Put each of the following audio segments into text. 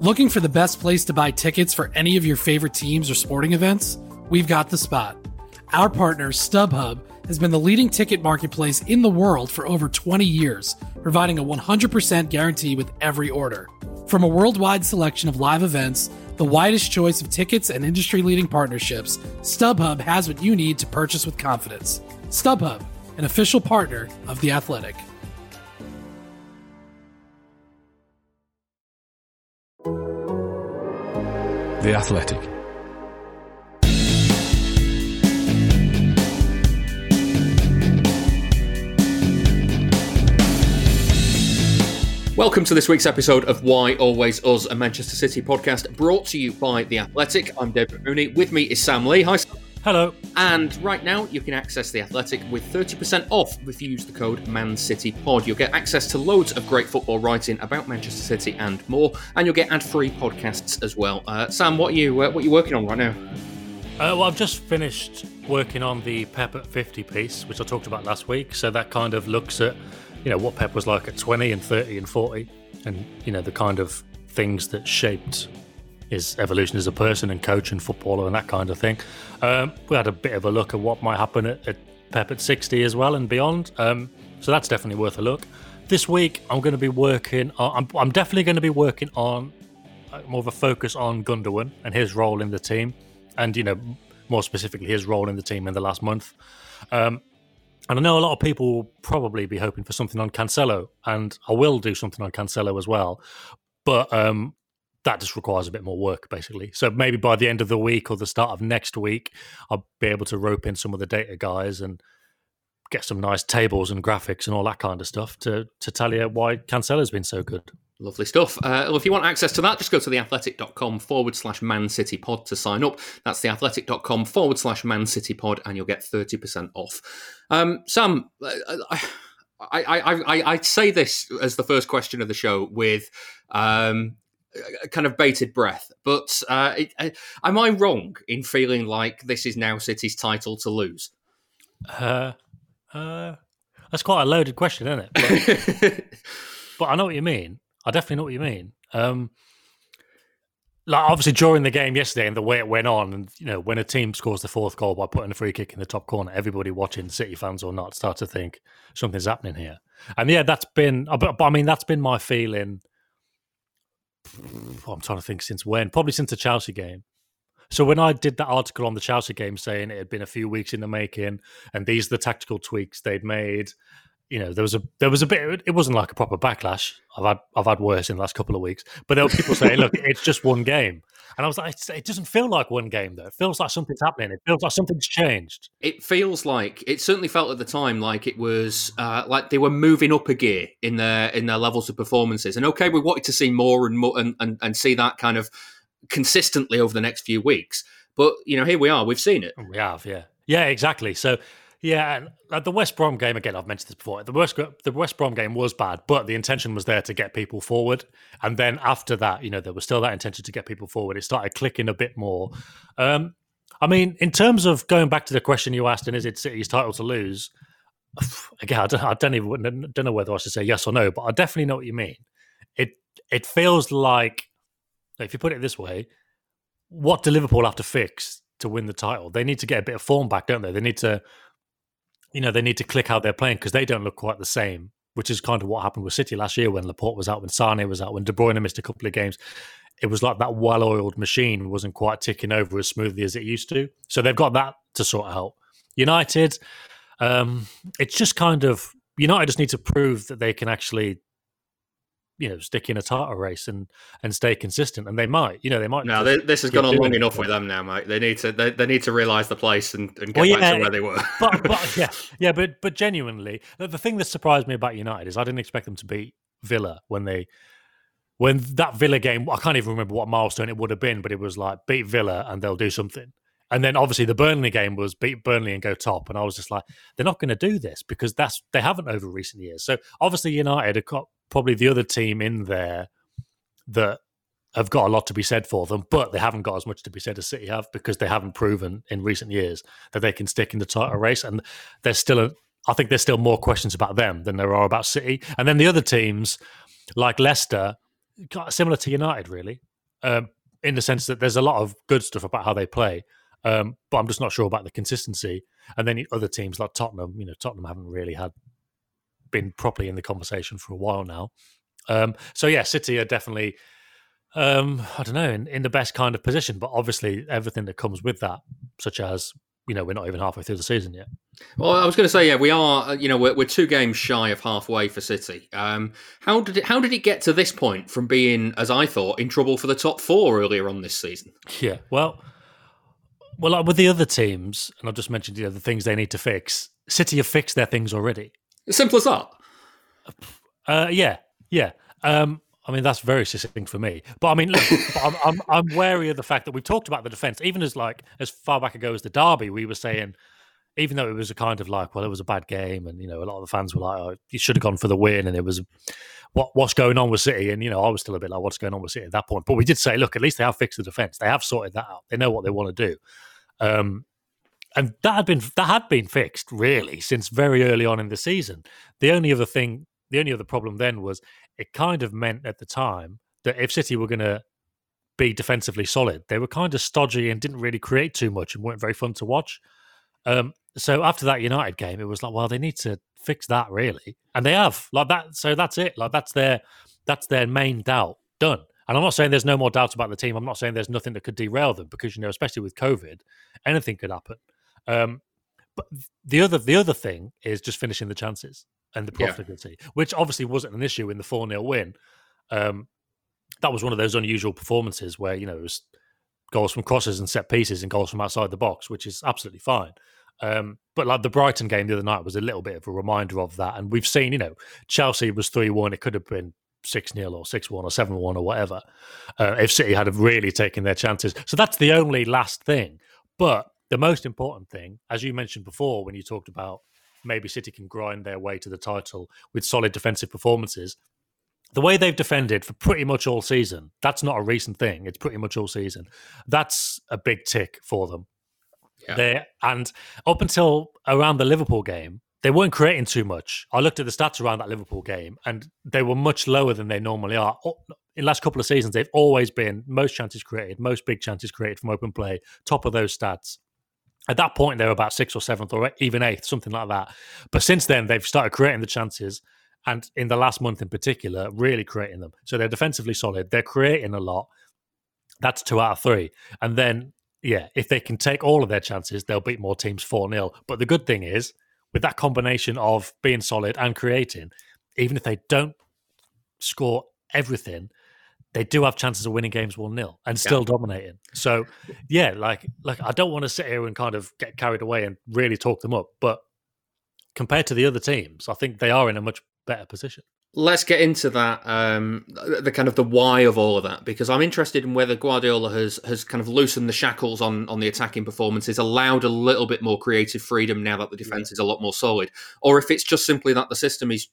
Looking for the best place to buy tickets for any of your favorite teams or sporting events? We've got the spot. Our partner, StubHub, has been the leading ticket marketplace in the world for over 20 years, providing a 100% guarantee with every order. From a worldwide selection of live events, the widest choice of tickets and industry-leading partnerships, StubHub has what you need to purchase with confidence. StubHub, an official partner of The Athletic. The Athletic. Welcome to this week's episode of Why Always Us, a Manchester City podcast brought to you by The Athletic. I'm David Mooney. With me is Sam Lee. Hi, Sam. Hello. And right now you can access The Athletic with 30% off if you use the code ManCityPod. You'll get access to loads of great football writing about Manchester City and more, and you'll get ad-free podcasts as well. Sam, what are you working on right now? Well, I've just finished working on the Pep at 50 piece, which I talked about last week. So that kind of looks at, what Pep was like at 20 and 30 and 40, and, the kind of things that shaped his evolution as a person and coach and footballer and that kind of thing. We had a bit of a look at what might happen at Pep at 60 as well and beyond. So that's definitely worth a look. This week, I'm going to be working on, I'm definitely going to be working on more of a focus on Gundogan and his role in the team, and, more specifically, his role in the team in the last month. And I know a lot of people will probably be hoping for something on Cancelo, and I will do something on Cancelo as well. But that just requires a bit more work, basically. So maybe by the end of the week or the start of next week, I'll be able to rope in some of the data guys and get some nice tables and graphics and all that kind of stuff to tell you why Cancelo's been so good. Lovely stuff. Well, if you want access to that, just go to theathletic.com/ManCityPod to sign up. That's theathletic.com/ManCityPod, and you'll get 30% off. Sam, I say this as the first question of the show with kind of bated breath, but am I wrong in feeling like this is now City's title to lose? That's quite a loaded question, isn't it? But I know what you mean. I definitely know what you mean. Obviously during the game yesterday and the way it went on, and when a team scores the fourth goal by putting a free kick in the top corner, everybody watching, City fans or not, start to think something's happening here. And yeah, that's been my feeling. I'm trying to think since when? Probably since the Chelsea game. So when I did that article on the Chelsea game saying it had been a few weeks in the making, and these are the tactical tweaks they'd made, there was a bit. It wasn't like a proper backlash. I've had worse in the last couple of weeks, but there were people saying, "Look, it's just one game," and I was like, "It doesn't feel like one game, though. It feels like something's happening. It feels like something's changed." It feels like it certainly felt at the time like it was like they were moving up a gear in their levels of performances. And okay, we wanted to see more and more and see that kind of consistently over the next few weeks. But here we are. We've seen it. We have, yeah, exactly. So. Yeah, and the West Brom game, again, I've mentioned this before, the West Brom game was bad, but the intention was there to get people forward. And then after that, there was still that intention to get people forward. It started clicking a bit more. In terms of going back to the question you asked, and is it City's title to lose? Again, I don't know whether I should say yes or no, but I definitely know what you mean. It feels like, if you put it this way, what do Liverpool have to fix to win the title? They need to get a bit of form back, don't they? They need to... they need to click how they're playing because they don't look quite the same, which is kind of what happened with City last year when Laporte was out, when Sane was out, when De Bruyne missed a couple of games. It was like that well-oiled machine wasn't quite ticking over as smoothly as it used to. So they've got that to sort out. United, it's just kind of... United just need to prove that they can actually... stick in a title race and stay consistent, and they might. They might. No, this has gone on long enough with them now, mate. They need to realise the place and get back to where they were. but genuinely, the thing that surprised me about United is I didn't expect them to beat Villa when that Villa game. I can't even remember what milestone it would have been, but it was like beat Villa and they'll do something. And then obviously the Burnley game was beat Burnley and go top, and I was just like, they're not going to do this because they haven't over recent years. So obviously United have got probably the other team in there that have got a lot to be said for them, but they haven't got as much to be said as City have because they haven't proven in recent years that they can stick in the title race. And I think there's still more questions about them than there are about City. And then the other teams, like Leicester, similar to United, really. in the sense that there's a lot of good stuff about how they play, but I'm just not sure about the consistency. And then other teams like Tottenham, Tottenham haven't really been properly in the conversation for a while now. So yeah, City are definitely, I don't know, in the best kind of position, but obviously everything that comes with that, such as, we're not even halfway through the season yet. Well, I was going to say, we are. We're 2 games shy of halfway for City. How did it get to this point from being, as I thought, in trouble for the top 4 earlier on this season? Yeah, well, like with the other teams, and I've just mentioned the things they need to fix. City have fixed their things already. As simple as that. Yeah. I mean, that's very succinct for me. But I mean, look, I'm wary of the fact that we've talked about the defence, even as far back ago as the derby. We were saying, even though it was a kind of like, well, it was a bad game, and a lot of the fans were like, oh, you should have gone for the win, and it was what's going on with City, and I was still a bit like, what's going on with City at that point. But we did say, look, at least they have fixed the defence. They have sorted that out. They know what they want to do, and that had been fixed really since very early on in the season. The only other problem then was it kind of meant at the time that if City were going to be defensively solid, they were kind of stodgy and didn't really create too much and weren't very fun to watch. So after that United game, it was like, well, they need to fix that really, and they have like that. So that's it. Like that's their main doubt done. And I'm not saying there's no more doubts about the team. I'm not saying there's nothing that could derail them because especially with COVID, anything could happen. But the other thing is just finishing the chances and the profitability, which obviously wasn't an issue in the 4-0 win. That was one of those unusual performances where, it was goals from crosses and set pieces and goals from outside the box, which is absolutely fine. But like the Brighton game the other night was a little bit of a reminder of that. And we've seen, Chelsea was 3-1. It could have been 6-0 or 6-1 or 7-1 or whatever if City had really taken their chances. So that's the only last thing. But the most important thing, as you mentioned before, when you talked about maybe City can grind their way to the title with solid defensive performances, the way they've defended for pretty much all season, that's not a recent thing. It's pretty much all season. That's a big tick for them. Yeah. And up until around the Liverpool game, they weren't creating too much. I looked at the stats around that Liverpool game, and they were much lower than they normally are. In the last couple of seasons, they've always been most chances created, most big chances created from open play, top of those stats. At that point, they were about 6th or 7th or even 8th, something like that. But since then, they've started creating the chances, and in the last month in particular, really creating them. So they're defensively solid. They're creating a lot. That's 2 out of 3. And then, if they can take all of their chances, they'll beat more teams 4-0. But the good thing is, with that combination of being solid and creating, even if they don't score everything, they do have chances of winning games 1-0 and still dominating. So, like I don't want to sit here and kind of get carried away and really talk them up, but compared to the other teams, I think they are in a much better position. Let's get into that, the kind of the why of all of that, because I'm interested in whether Guardiola has kind of loosened the shackles on the attacking performances, allowed a little bit more creative freedom now that the defence is a lot more solid, or if it's just simply that the system has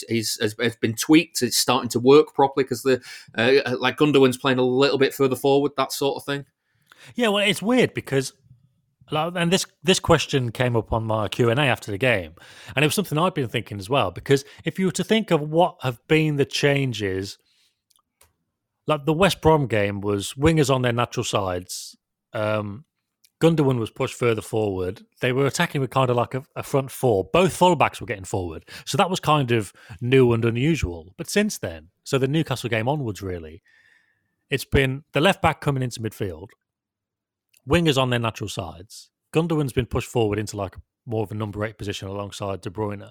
been tweaked, it's starting to work properly because like Gundogan's playing a little bit further forward, that sort of thing. Yeah, well, it's weird because. And this question came up on my Q&A after the game, and it was something I'd been thinking as well, because if you were to think of what have been the changes, like the West Brom game was wingers on their natural sides, Gundogan was pushed further forward, they were attacking with kind of like a front four, both fullbacks were getting forward, so that was kind of new and unusual. But since then, so the Newcastle game onwards really, it's been the left back coming into midfield, wingers on their natural sides. Gundogan's been pushed forward into like more of a number 8 position alongside De Bruyne.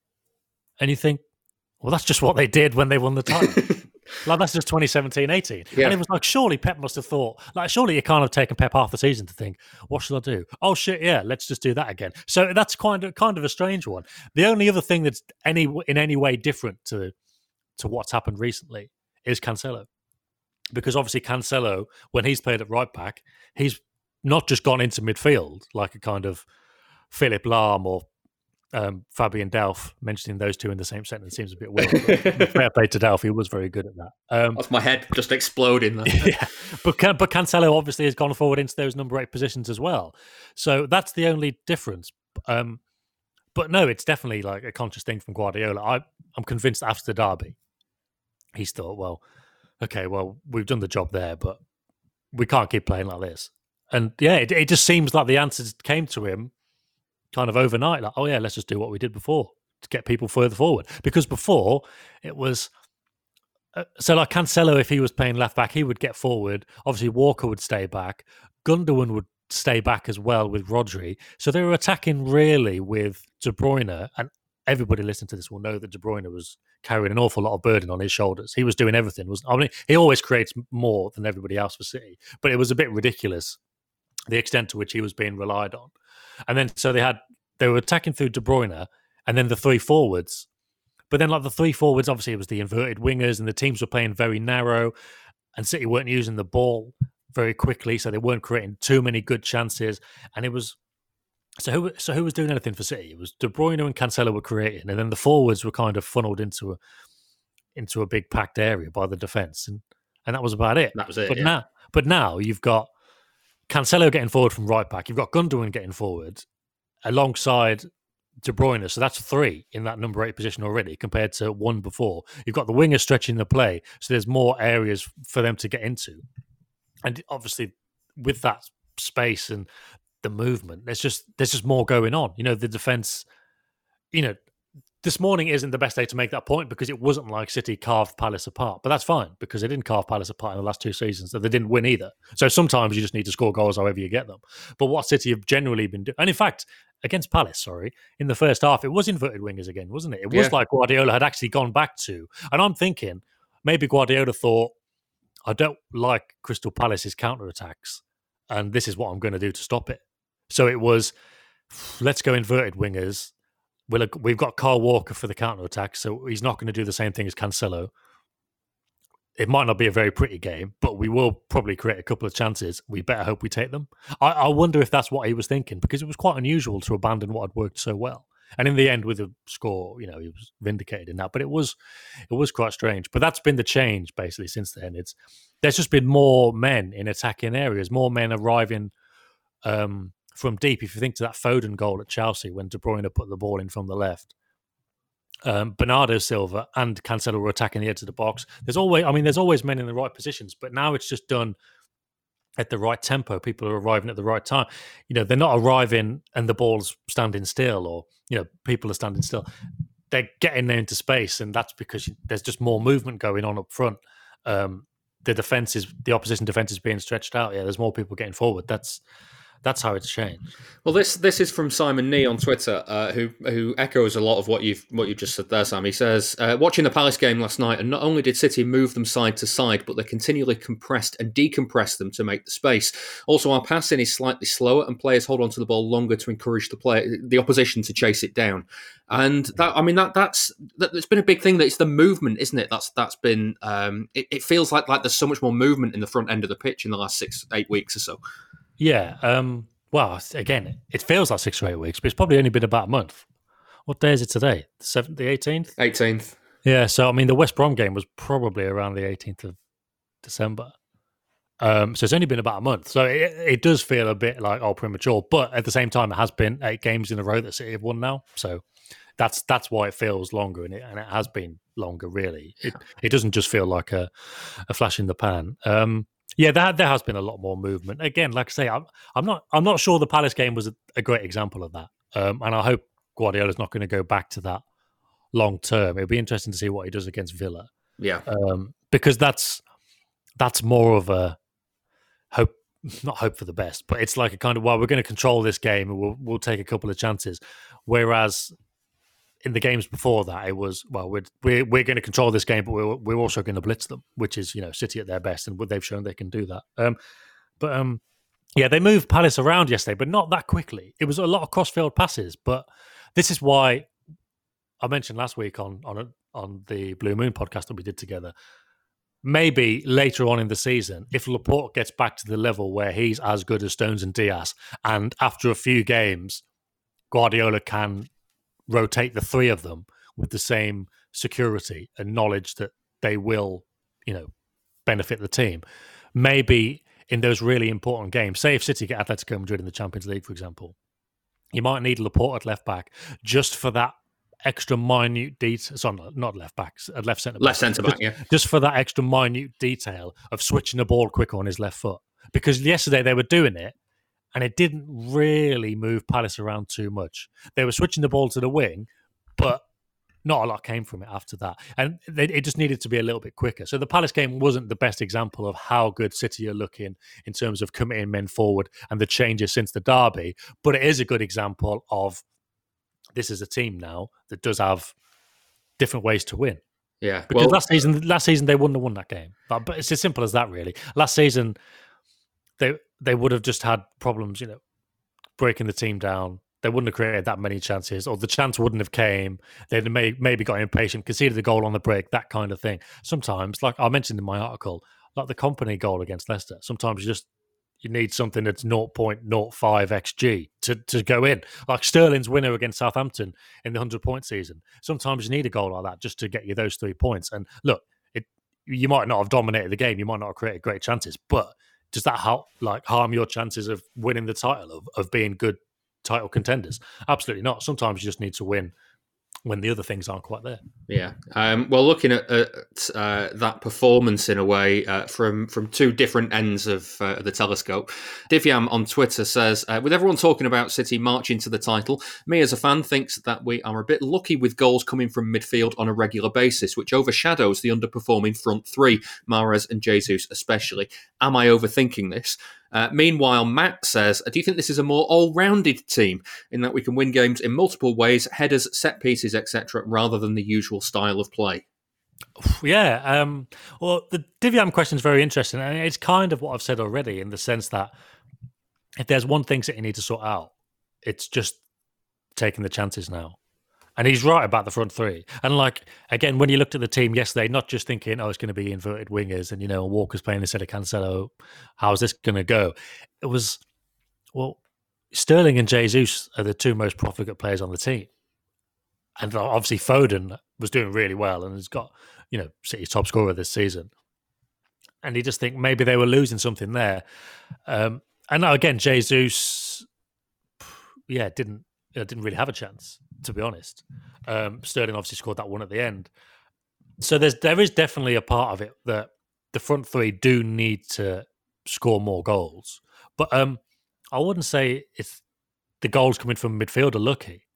And you think, well, that's just what they did when they won the title. Like, that's just 2017-18. Yeah. And it was like, surely Pep must have thought, like, surely it can't have taken Pep half the season to think, what should I do? Oh, shit, yeah, let's just do that again. So that's kind of a strange one. The only other thing that's in any way different to what's happened recently is Cancelo. Because obviously Cancelo, when he's played at right back, he's not just gone into midfield like a kind of Philip Lahm or Fabian Delph. Mentioning those two in the same sentence seems a bit weird. Fair play to Delph, he was very good at that. That's my head just exploding. Yeah, but Cancelo obviously has gone forward into those number 8 positions as well. So that's the only difference. But no, it's definitely like a conscious thing from Guardiola. I'm convinced after the derby, he's thought, well, okay, well, we've done the job there, but we can't keep playing like this. And yeah, it just seems like the answers came to him kind of overnight. Like, oh yeah, let's just do what we did before to get people further forward. Because before it was so like Cancelo, if he was playing left back, he would get forward. Obviously, Walker would stay back. Gundogan would stay back as well with Rodri. So they were attacking really with De Bruyne, and everybody listening to this will know that De Bruyne was carrying an awful lot of burden on his shoulders. He was doing everything. He always creates more than everybody else for City, but it was a bit ridiculous the extent to which he was being relied on. And then so they were attacking through De Bruyne, and then the three forwards. But then, like the three forwards, obviously it was the inverted wingers, and the teams were playing very narrow, and City weren't using the ball very quickly, so they weren't creating too many good chances. And it was who was doing anything for City? It was De Bruyne and Cancelo were creating, and then the forwards were kind of funneled into a big packed area by the defence, and that was about it. That was it. But now you've got Cancelo getting forward from right back, you've got Gundogan getting forward alongside De Bruyne, so that's three in that number 8 position already compared to one before. You've got the winger stretching the play, so there's more areas for them to get into. And obviously, with that space and the movement, there's just more going on. You know, the defense. You know, this morning isn't the best day to make that point because it wasn't like City carved Palace apart, but that's fine because they didn't carve Palace apart in the last 2 seasons, so they didn't win either. So sometimes you just need to score goals however you get them. But what City have generally been doing, and in fact, against Palace, in the first half, it was inverted wingers again, wasn't it? It was like Guardiola had actually gone back to, and I'm thinking maybe Guardiola thought, I don't like Crystal Palace's counter-attacks, and this is what I'm going to do to stop it. So it was, let's go inverted wingers. We've got Kyle Walker for the counter-attack, so he's not going to do the same thing as Cancelo. It might not be a very pretty game, but we will probably create a couple of chances. We better hope we take them. I wonder if that's what he was thinking, because it was quite unusual to abandon what had worked so well. And in the end, with the score, he was vindicated in that. But it was quite strange. But that's been the change, basically, since then. There's just been more men in attacking areas, more men arriving from deep. If you think to that Foden goal at Chelsea when De Bruyne put the ball in from the left, Bernardo Silva and Cancelo were attacking the edge of the box. There's always men in the right positions, but now it's just done at the right tempo. People are arriving at the right time. They're not arriving and the ball's standing still, or people are standing still. They're getting there into space, and that's because there's just more movement going on up front. The opposition defense is being stretched out. Yeah, there's more people getting forward. That's how it's changed. Well, this is from Simon Nee on Twitter, who echoes a lot of what you've just said there, Sam. He says, watching the Palace game last night, and not only did City move them side to side, but they continually compressed and decompressed them to make the space. Also, our passing is slightly slower, and players hold on to the ball longer to encourage the opposition to chase it down. And that's been a big thing. That it's the movement, isn't it? That's been. It feels like there's so much more movement in the front end of the pitch in the last 6-8 weeks or so. Yeah. Well, again, it feels like 6 or 8 weeks, but it's probably only been about a month. What day is it today? The 7th, the 18th? 18th. Yeah, so, the West Brom game was probably around the 18th of December. So it's only been about a month. So it does feel a bit like, premature. But at the same time, it has been 8 games in a row that City have won now. So that's why it feels longer, and it has been longer, really. It doesn't just feel like a flash in the pan. Yeah, there has been a lot more movement. Again, like I say, I'm not sure the Palace game was a great example of that, and I hope Guardiola's not going to go back to that long term. It'll be interesting to see what he does against Villa. Yeah, because that's more of a hope, not hope for the best, but it's like a kind of, well, we're going to control this game and we'll take a couple of chances. Whereas in the games before that, it was, well, we're going to control this game, but we're also going to blitz them, which is, City at their best, and they've shown they can do that. Yeah, they moved Palace around yesterday, but not that quickly. It was a lot of cross-field passes, but this is why I mentioned last week on the Blue Moon podcast that we did together. Maybe later on in the season, if Laporte gets back to the level where he's as good as Stones and Diaz, and after a few games, Guardiola can rotate the three of them with the same security and knowledge that they will, benefit the team. Maybe in those really important games, say if City get Atletico Madrid in the Champions League, for example, you might need Laporte at left back just for that extra minute detail. Sorry, not left back, left centre back. Left centre back, just for that extra minute detail of switching the ball quicker on his left foot. Because yesterday they were doing it, and it didn't really move Palace around too much. They were switching the ball to the wing, but not a lot came from it after that. And it just needed to be a little bit quicker. So the Palace game wasn't the best example of how good City are looking in terms of committing men forward and the changes since the derby. But it is a good example of this is a team now that does have different ways to win. Yeah. Because last season they wouldn't have won that game. But it's as simple as that, really. Last season, they would have just had problems, breaking the team down. They wouldn't have created that many chances, or the chance wouldn't have came. They'd maybe got impatient, conceded the goal on the break, that kind of thing. Sometimes, like I mentioned in my article, like the Kompany goal against Leicester, sometimes you need something that's 0.05 xG to go in. Like Sterling's winner against Southampton in the 100-point season. Sometimes you need a goal like that just to get you those 3 points. And look, you might not have dominated the game, you might not have created great chances, but does that harm your chances of winning the title, of being good title contenders? Absolutely not. Sometimes you just need to win when the other things aren't quite there. Yeah. Well, looking at that performance in a way from two different ends of the telescope, Divyam on Twitter says, with everyone talking about City marching to the title, me as a fan thinks that we are a bit lucky with goals coming from midfield on a regular basis, which overshadows the underperforming front three, Mahrez and Jesus especially. Am I overthinking this? Meanwhile, Matt says, do you think this is a more all-rounded team in that we can win games in multiple ways, headers, set pieces, etc., rather than the usual style of play? Yeah. Well, the Divyam question is very interesting, and it's kind of what I've said already, in the sense that if there's one thing City need to sort out, it's just taking the chances now. And he's right about the front three. And again, when you looked at the team yesterday, not just thinking, it's going to be inverted wingers and, Walker's playing instead of Cancelo, how's this going to go? It was, Sterling and Jesus are the two most profligate players on the team. And obviously Foden was doing really well and has got, City's top scorer this season. And you just think maybe they were losing something there. And now again, Jesus, didn't really have a chance, to be honest. Sterling obviously scored that one at the end. So there is definitely a part of it that the front three do need to score more goals. But I wouldn't say it's the goals coming from midfield are lucky.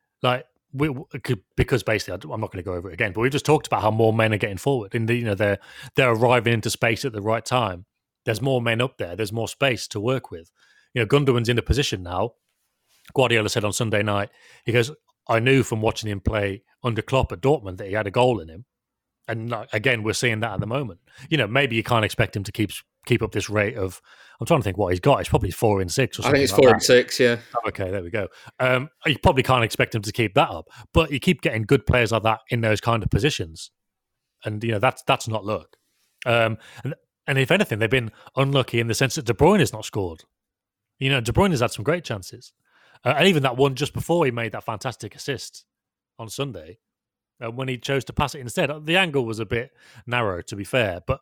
Because basically, I'm not going to go over it again, but we've just talked about how more men are getting forward. And they're arriving into space at the right time. There's more men up there. There's more space to work with. Gundogan's in a position now. Guardiola said on Sunday night, he goes, I knew from watching him play under Klopp at Dortmund that he had a goal in him. And again, we're seeing that at the moment. Maybe you can't expect him to keep up this rate of, I'm trying to think what he's got. It's probably 4 in 6 or something. I think it's 4 in 6, yeah. Okay, there we go. You probably can't expect him to keep that up. But you keep getting good players like that in those kind of positions. And, that's not luck. And if anything, they've been unlucky in the sense that De Bruyne has not scored. De Bruyne has had some great chances. And even that one just before he made that fantastic assist on Sunday, when he chose to pass it instead. The angle was a bit narrow, to be fair, but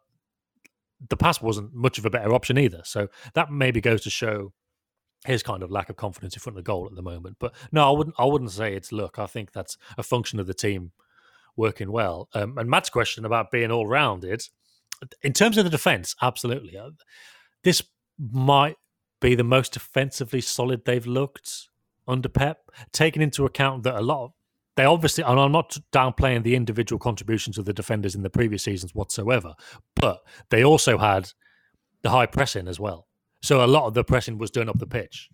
the pass wasn't much of a better option either. So that maybe goes to show his kind of lack of confidence in front of the goal at the moment. But no, I wouldn't say it's luck. I think that's a function of the team working well. And Matt's question about being all-rounded, in terms of the defence, absolutely. This might be the most defensively solid they've looked under Pep, taking into account that they obviously, and I'm not downplaying the individual contributions of the defenders in the previous seasons whatsoever, but they also had the high pressing as well. So a lot of the pressing was done up the pitch,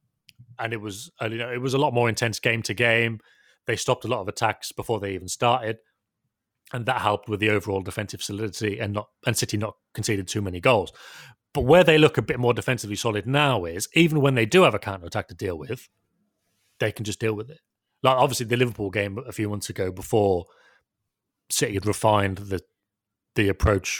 and it was a lot more intense game to game. They stopped a lot of attacks before they even started, and that helped with the overall defensive solidity and City not conceded too many goals. But where they look a bit more defensively solid now is, even when they do have a counter-attack to deal with, they can just deal with it. Like obviously the Liverpool game a few months ago, before City had refined the approach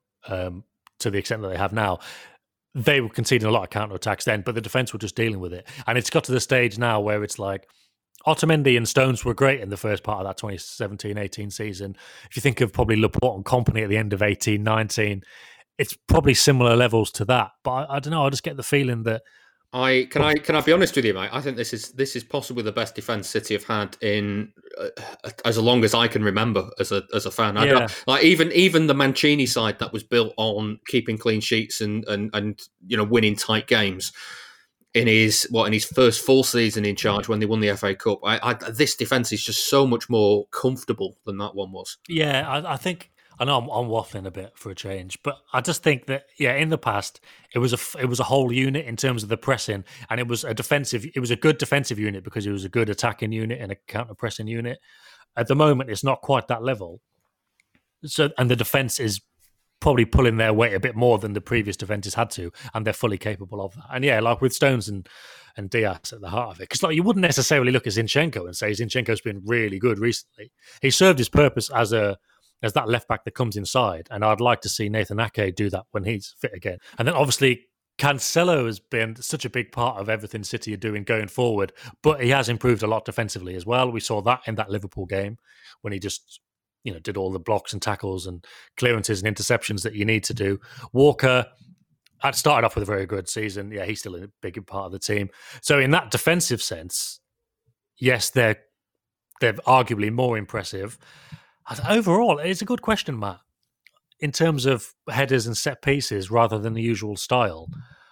to the extent that they have now, they were conceding a lot of counter-attacks then, but the defence were just dealing with it. And it's got to the stage now where it's like, Otamendi and Stones were great in the first part of that 2017-18 season. If you think of probably Laporte and Kompany at the end of 18-19, it's probably similar levels to that. But I don't know, I just get the feeling that Can I be honest with you, mate? I think this is possibly the best defense City have had in as long as I can remember as a fan. I don't, like even the Mancini side that was built on keeping clean sheets and winning tight games in his first full season in charge when they won the FA Cup. This defense is just so much more comfortable than that one was. Yeah, I think. I know I'm waffling a bit for a change, but I just think that in the past it was a whole unit in terms of the pressing, and it was a good defensive unit because it was a good attacking unit and a counter pressing unit. At the moment, it's not quite that level. So, and the defense is probably pulling their weight a bit more than the previous defenses had to, and they're fully capable of that. And like with Stones and Diaz at the heart of it, because you wouldn't necessarily look at Zinchenko and say Zinchenko's been really good recently. He served his purpose as that left back that comes inside, and I'd like to see Nathan Ake do that when he's fit again. And then obviously Cancelo has been such a big part of everything City are doing going forward, but he has improved a lot defensively as well. We saw that in that Liverpool game when he just did all the blocks and tackles and clearances and interceptions that you need to do. Walker had started off with a very good season. Yeah, he's still a big part of the team. So in that defensive sense, yes, they're arguably more impressive. Overall, it's a good question, Matt, in terms of headers and set pieces rather than the usual style.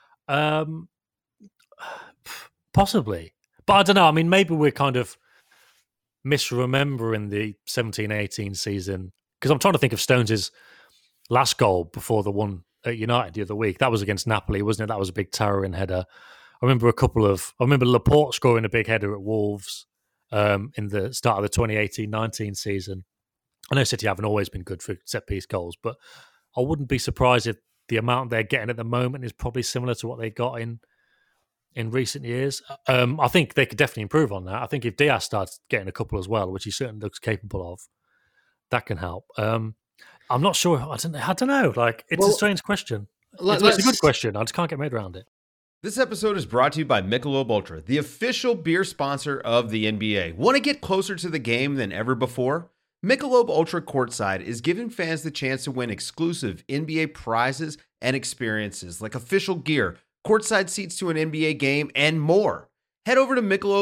Possibly. But I don't know. I mean, maybe we're kind of misremembering the 17-18 season, because I'm trying to think of Stones' last goal before the one at United the other week. That was against Napoli, wasn't it? That was a big towering header. I remember Laporte scoring a big header at Wolves in the start of the 2018-19 season. I know City haven't always been good for set-piece goals, but I wouldn't be surprised if the amount they're getting at the moment is probably similar to what they got in recent years. I think they could definitely improve on that. I think if Diaz starts getting a couple as well, which he certainly looks capable of, that can help. I'm not sure. I don't know. It's a strange question. It's a good question. I just can't get my head around it. This episode is brought to you by Michelob Ultra, the official beer sponsor of the NBA. Want to get closer to the game than ever before? Michelob Ultra Courtside is giving fans the chance to win exclusive NBA prizes and experiences like official gear, courtside seats to an NBA game, and more. Head over to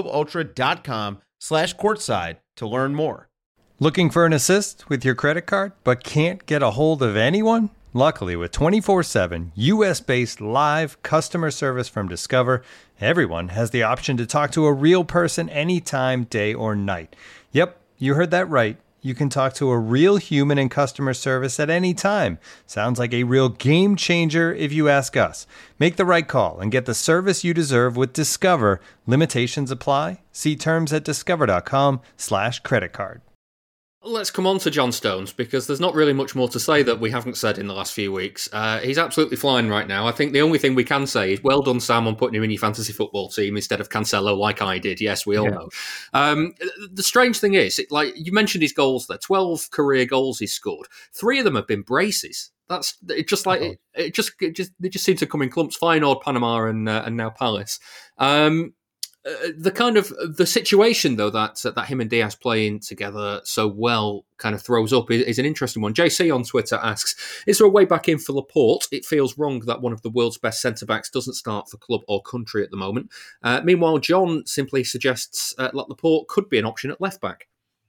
MichelobUltra.com/courtside to learn more. Looking for an assist with your credit card but can't get a hold of anyone? Luckily, with 24/7 US-based live customer service from Discover, everyone has the option to talk to a real person anytime, day or night. Yep, you heard that right. You can talk to a real human in customer service at any time. Sounds like a real game changer if you ask us. Make the right call and get the service you deserve with Discover. Limitations apply. See terms at discover.com/creditcard. Let's come on to John Stones, because there's not really much more to say that we haven't said in the last few weeks. He's absolutely flying right now. I think the only thing we can say is well done, Sam, on putting him in your fantasy football team instead of Cancelo like I did. Yes, we all know. The strange thing is, you mentioned his goals there, 12 career goals he's scored. 3 of them have been braces. That's it. They just seem to come in clumps. Feyenoord, Panama, and now Palace. The situation though that him and Diaz playing together so well kind of throws up is an interesting one. JC on Twitter asks, is there a way back in for Laporte? It feels wrong that one of the world's best centre-backs doesn't start for club or country at the moment. Meanwhile, John simply suggests Laporte could be an option at left-back.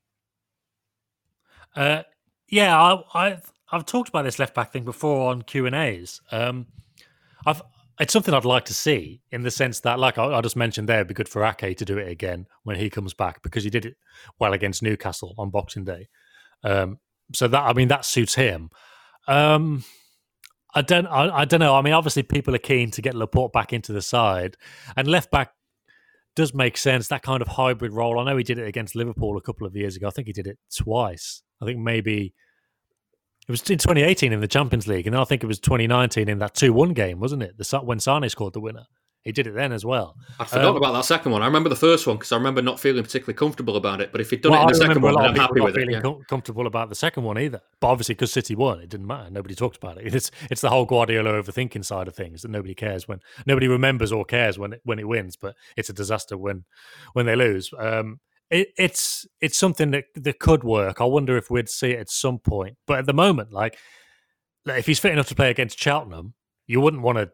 I've talked about this left-back thing before on Q&As. It's something I'd like to see, in the sense that, like I just mentioned there, it'd be good for Ake to do it again when he comes back, because he did it well against Newcastle on Boxing Day. So that suits him. I don't know. I mean, obviously people are keen to get Laporte back into the side, and left back does make sense, that kind of hybrid role. I know he did it against Liverpool a couple of years ago. I think he did it twice. I think maybe it was in 2018 in the Champions League, and then I think it was 2019 in that 2-1 game, wasn't it? When Sane scored the winner. He did it then as well. I forgot about that second one. I remember the first one because I remember not feeling particularly comfortable about it. But if he'd done it in the second one, then I'm happy with it. Not feeling comfortable about the second one either. But obviously, because City won, it didn't matter. Nobody talked about it. It's the whole Guardiola overthinking side of things that nobody cares when nobody remembers or cares when it wins. But it's a disaster when they lose. It's something that could work. I wonder if we'd see it at some point. But at the moment, like if he's fit enough to play against Cheltenham, you wouldn't want to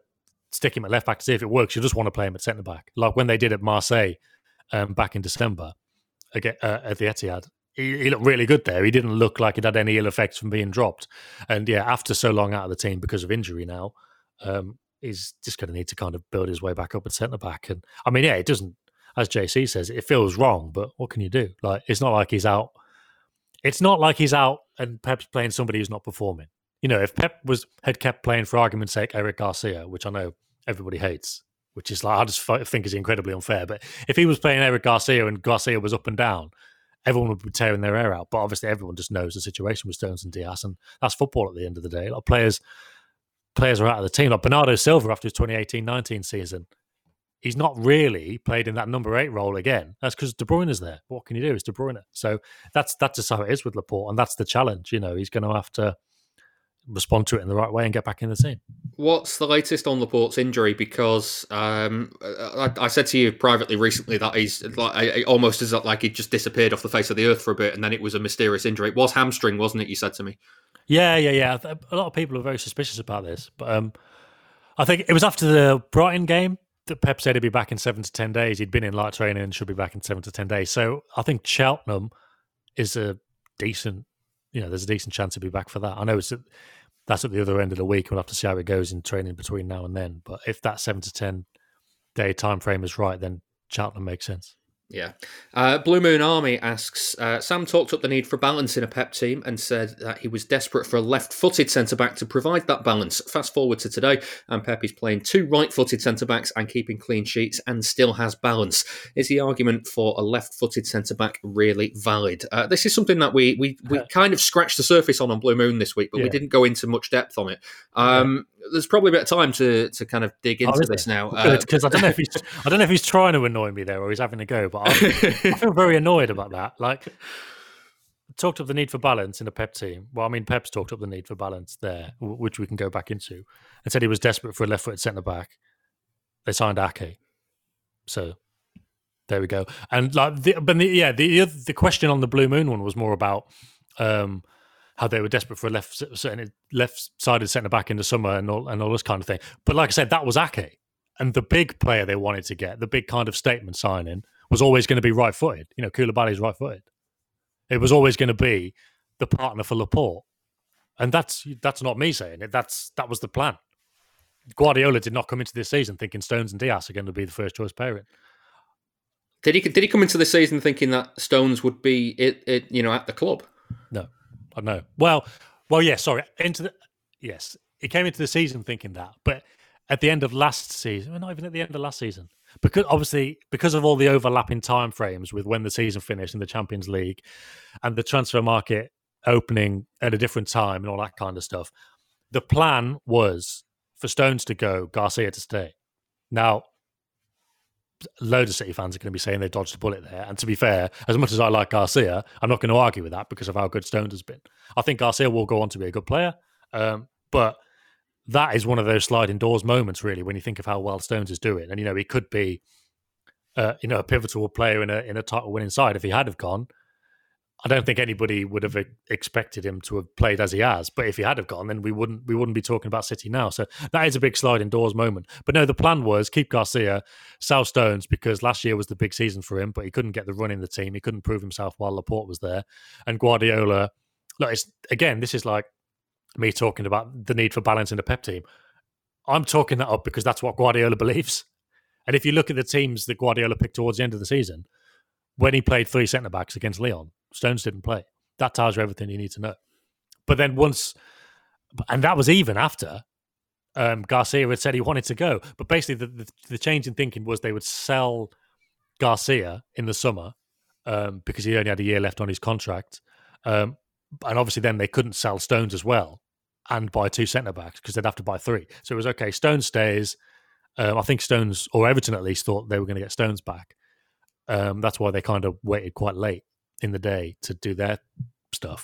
stick him at left back to see if it works. You just want to play him at centre back, like when they did at Marseille back in December again at the Etihad. He looked really good there. He didn't look like it had any ill effects from being dropped. And yeah, after so long out of the team because of injury now, he's just going to need to kind of build his way back up at centre back. And I mean, yeah, it doesn't, as JC says, it feels wrong, but what can you do? Like, it's not like he's out. It's not like he's out and Pep's playing somebody who's not performing. You know, if Pep had kept playing, for argument's sake, Eric Garcia, which I know everybody hates, which is like, I just think is incredibly unfair. But if he was playing Eric Garcia and Garcia was up and down, everyone would be tearing their hair out. But obviously everyone just knows the situation with Stones and Diaz, and that's football at the end of the day. Like, players are out of the team. Like Bernardo Silva after his 2018-19 season, he's not really played in that number 8 role again. That's because De Bruyne is there. What can you do? It's De Bruyne. So that's just how it is with Laporte, and that's the challenge. You know, he's going to have to respond to it in the right way and get back in the team. What's the latest on Laporte's injury? Because I said to you privately recently that he's like almost as like he just disappeared off the face of the earth for a bit, and then it was a mysterious injury. It was hamstring, wasn't it? You said to me. Yeah. A lot of people are very suspicious about this, but I think it was after the Brighton game that Pep said he'd be back in 7 to 10 days. He'd been in light training and should be back in 7 to 10 days. So I think Cheltenham is a decent. You know, there's a decent chance he'll be back for that. I know that's at the other end of the week. We'll have to see how it goes in training between now and then. But if that 7 to 10 day time frame is right, then Cheltenham makes sense. Yeah. Blue Moon Army asks, Sam talked up the need for balance in a Pep team and said that he was desperate for a left-footed centre-back to provide that balance. Fast forward to today, and Pep is playing 2 right-footed centre-backs and keeping clean sheets and still has balance. Is the argument for a left-footed centre-back really valid? This is something that we kind of scratched the surface on Blue Moon this week, but we didn't go into much depth on it. There's probably a bit of time to kind of dig into this now. Because I don't know if he's trying to annoy me there or he's having a go, but I feel very annoyed about that. Like, talked up the need for balance in a Pep team. Well, I mean, Pep's talked up the need for balance there, which we can go back into, and said he was desperate for a left-footed centre-back. They signed Ake. So there we go. And like, the question on the Blue Moon one was more about how they were desperate for a left-sided centre-back in the summer and all this kind of thing. But like I said, that was Ake. And the big player they wanted to get, the big kind of statement signing, was always going to be right-footed. You know, Koulibaly's right-footed. It was always going to be the partner for Laporte. And that's not me saying it. That was the plan. Guardiola did not come into this season thinking Stones and Diaz are going to be the first choice pairing. Did he come into the season thinking that Stones would be at the club? No. I know. Well, yeah, sorry. Yes, he came into the season thinking that, but at the end of last season, well, not even at the end of last season, because of all the overlapping time frames with when the season finished in the Champions League and the transfer market opening at a different time and all that kind of stuff, the plan was for Stones to go, Garcia to stay. Now, loads of City fans are going to be saying they dodged a bullet there. And to be fair, as much as I like Garcia, I'm not going to argue with that because of how good Stones has been. I think Garcia will go on to be a good player. But that is one of those sliding doors moments, really, when you think of how well Stones is doing. And, he could be, a pivotal player in a title-winning side if he had have gone. I don't think anybody would have expected him to have played as he has. But if he had have gone, then we wouldn't be talking about City now. So that is a big sliding doors moment. But no, the plan was keep Garcia, sell Stones, because last year was the big season for him, but he couldn't get the run in the team. He couldn't prove himself while Laporte was there. And Guardiola, look, this is like me talking about the need for balance in the Pep team. I'm talking that up because that's what Guardiola believes. And if you look at the teams that Guardiola picked towards the end of the season, when he played 3 centre-backs against Lyon, Stones didn't play. That tells you everything you need to know. But then and that was even after Garcia had said he wanted to go. But basically the change in thinking was they would sell Garcia in the summer because he only had a year left on his contract. And obviously then they couldn't sell Stones as well and buy 2 centre-backs because they'd have to buy 3. So it was, okay, Stones stays. I think Stones, or Everton at least, thought they were going to get Stones back. That's why they kind of waited quite late in the day to do their stuff.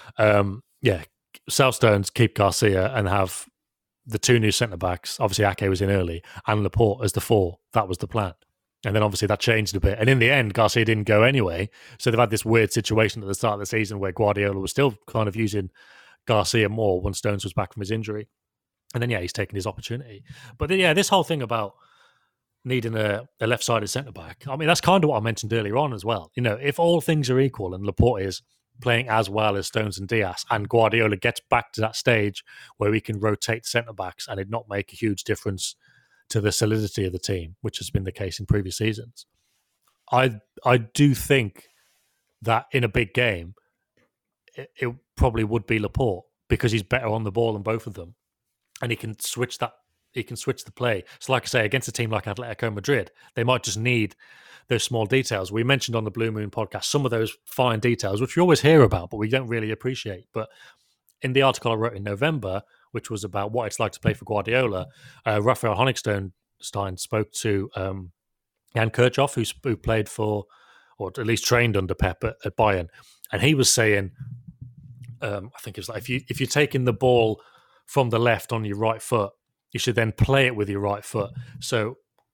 Sell Stones, keep Garcia, and have the 2 new centre-backs. Obviously, Ake was in early, and Laporte as the 4. That was the plan. And then obviously that changed a bit. And in the end, Garcia didn't go anyway. So they've had this weird situation at the start of the season where Guardiola was still kind of using Garcia more once Stones was back from his injury. And then, he's taken his opportunity. But then, this whole thing about needing a left-sided centre-back, I mean, that's kind of what I mentioned earlier on as well. If all things are equal and Laporte is playing as well as Stones and Diaz, and Guardiola gets back to that stage where we can rotate centre-backs and it not make a huge difference to the solidity of the team, which has been the case in previous seasons, I do think that in a big game, it probably would be Laporte, because he's better on the ball than both of them, and he can switch the play. So like I say, against a team like Atletico Madrid, they might just need those small details. We mentioned on the Blue Moon podcast some of those fine details, which we always hear about, but we don't really appreciate. But in the article I wrote in November, which was about what it's like to play for Guardiola, Raphael Honigstein spoke to Jan Kirchhoff, who played for, or at least trained under Pep at Bayern. And he was saying, I think it was like, if you're taking the ball from the left on your right foot, you should then play it with your right foot. So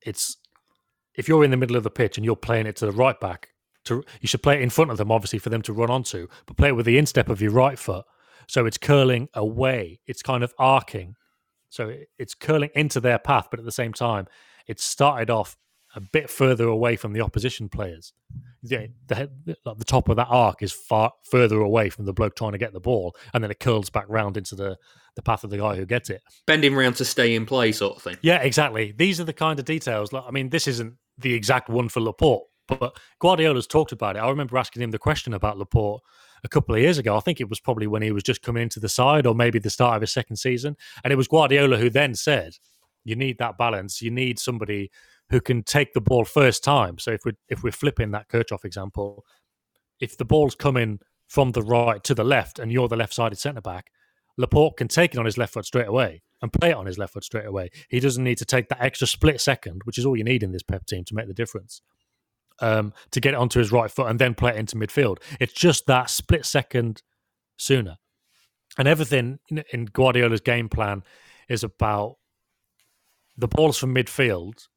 if you're in the middle of the pitch and you're playing it to the right back, you should play it in front of them, obviously, for them to run onto, but play it with the instep of your right foot. So it's curling away. It's kind of arcing. So it's curling into their path, but at the same time, it's started off a bit further away from the opposition players. The top of that arc is far further away from the bloke trying to get the ball, and then it curls back round into the path of the guy who gets it. Bending round to stay in play sort of thing. Yeah, exactly. These are the kind of details. I mean, this isn't the exact one for Laporte, but Guardiola's talked about it. I remember asking him the question about Laporte a couple of years ago. I think it was probably when he was just coming into the side, or maybe the start of his second season. And it was Guardiola who then said, you need that balance. You need somebody who can take the ball first time. So if we're flipping that Kirchhoff example, if the ball's coming from the right to the left and you're the left-sided centre-back, Laporte can take it on his left foot straight away and play it on his left foot straight away. He doesn't need to take that extra split second, which is all you need in this Pep team to make the difference, to get it onto his right foot and then play it into midfield. It's just that split second sooner. And everything in Guardiola's game plan is about the balls from midfield.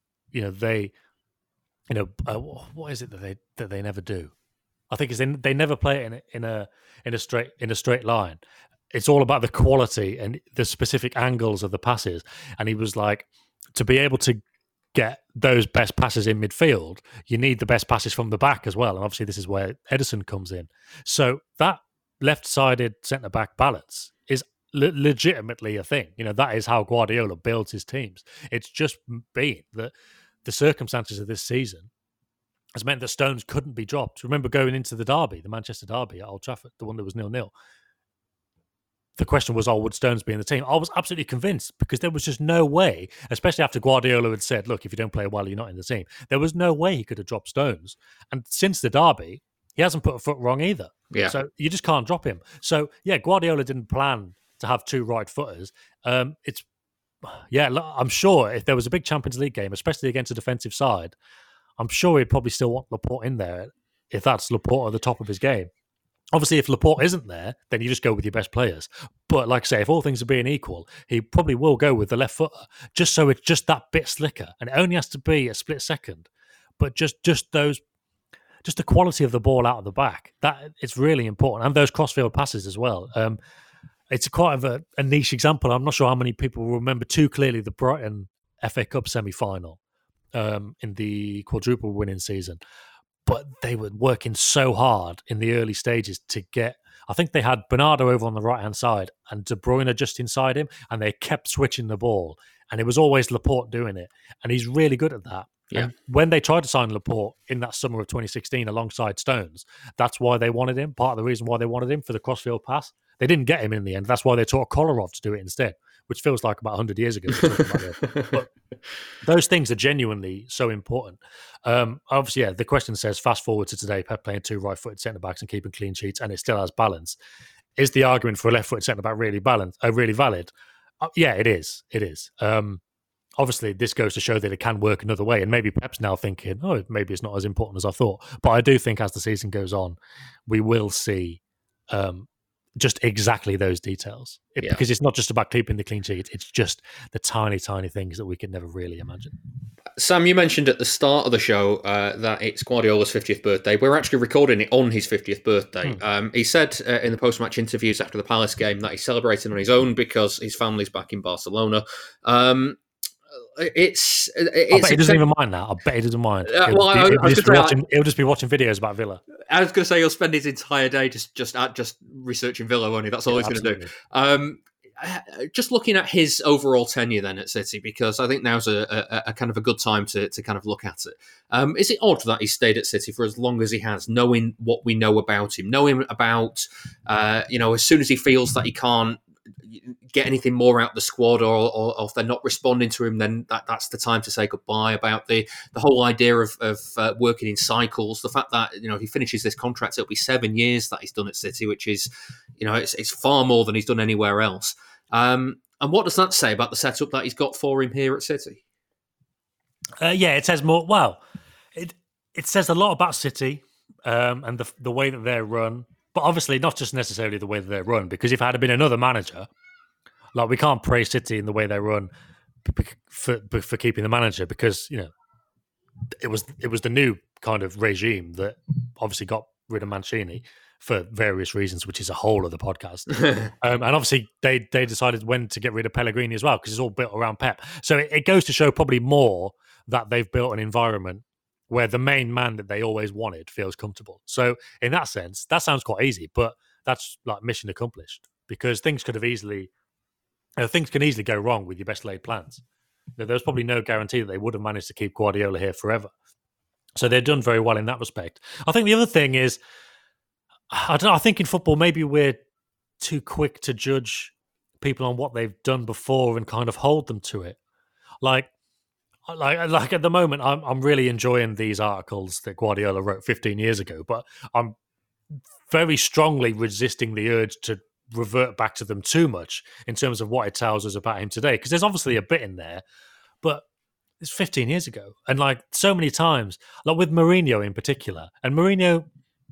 What is it that they never do? I think it's they never play it in a straight line. It's all about the quality and the specific angles of the passes. And he was like, to be able to get those best passes in midfield, you need the best passes from the back as well. And obviously this is where Ederson comes in. So that left-sided centre-back balance is legitimately a thing. That is how Guardiola builds his teams. It's just been that the circumstances of this season has meant that Stones couldn't be dropped. Remember going into the derby, the Manchester derby at Old Trafford, the one that was 0-0. The question was, would Stones be in the team? I was absolutely convinced, because there was just no way, especially after Guardiola had said, look, if you don't play well, you're not in the team. There was no way he could have dropped Stones. And since the derby, he hasn't put a foot wrong either. Yeah. So you just can't drop him. So, Guardiola didn't plan to have two right footers. I'm sure if there was a big Champions League game, especially against a defensive side, I'm sure he'd probably still want Laporte in there if that's Laporte at the top of his game. Obviously, if Laporte isn't there, then you just go with your best players. But like I say, if all things are being equal, he probably will go with the left footer, just so it's just that bit slicker. And it only has to be a split second. But just the quality of the ball out of the back, that it's really important. And those crossfield passes as well. It's quite of a niche example. I'm not sure how many people will remember too clearly the Brighton FA Cup semi-final in the quadruple winning season. But they were working so hard in the early stages to get... I think they had Bernardo over on the right-hand side and De Bruyne just inside him, and they kept switching the ball. And it was always Laporte doing it. And he's really good at that. Yeah. And when they tried to sign Laporte in that summer of 2016 alongside Stones, that's why they wanted him. Part of the reason why they wanted him for the crossfield pass. They didn't get him in the end. That's why they taught Kolarov to do it instead, which feels like about 100 years ago. But those things are genuinely so important. Obviously, the question says, fast forward to today, Pep playing two right-footed centre-backs and keeping clean sheets, and it still has balance. Is the argument for a left-footed centre-back really valid? Yeah, it is. It is. Obviously, this goes to show that it can work another way, and maybe Pep's now thinking, maybe it's not as important as I thought. But I do think as the season goes on, we will see just exactly those details. Because it's not just about keeping the clean sheet, it's just the tiny, tiny things that we could never really imagine. Sam, you mentioned at the start of the show that it's Guardiola's 50th birthday. We're actually recording it on his 50th birthday. He said in the post-match interviews after the Palace game that he's celebrating on his own because his family's back in Barcelona. It's I bet he doesn't even mind that. I bet he doesn't mind. He'll just be watching videos about Villa. I was going to say he'll spend his entire day just researching Villa, won't he? That's all he's going to do. Just looking at his overall tenure then at City, because I think now's a kind of a good time to kind of look at it. Is it odd that he stayed at City for as long as he has, knowing what we know about him, knowing about, as soon as he feels that he can't get anything more out of the squad, or if they're not responding to him, then that's the time to say goodbye, about the whole idea of working in cycles, the fact that, if he finishes this contract, it'll be 7 years that he's done at City, which is, it's far more than he's done anywhere else. And what does that say about the setup that he's got for him here at City? It says more. Well, it says a lot about City and the way that they're run, but obviously not just necessarily the way that they're run, because if it had been another manager, like, we can't praise City in the way they run for keeping the manager, because it was the new kind of regime that obviously got rid of Mancini for various reasons, which is a whole other podcast. And obviously they decided when to get rid of Pellegrini as well, because it's all built around Pep. So it goes to show probably more that they've built an environment where the main man that they always wanted feels comfortable. So in that sense, that sounds quite easy, but that's like mission accomplished, because things can easily go wrong with your best laid plans. There's probably no guarantee that they would have managed to keep Guardiola here forever. So they've done very well in that respect. I think the other thing is, I think in football, maybe we're too quick to judge people on what they've done before and kind of hold them to it. Like at the moment, I'm really enjoying these articles that Guardiola wrote 15 years ago, but I'm very strongly resisting the urge to revert back to them too much in terms of what it tells us about him today. Because there's obviously a bit in there, but it's 15 years ago. And like so many times, like with Mourinho in particular, and Mourinho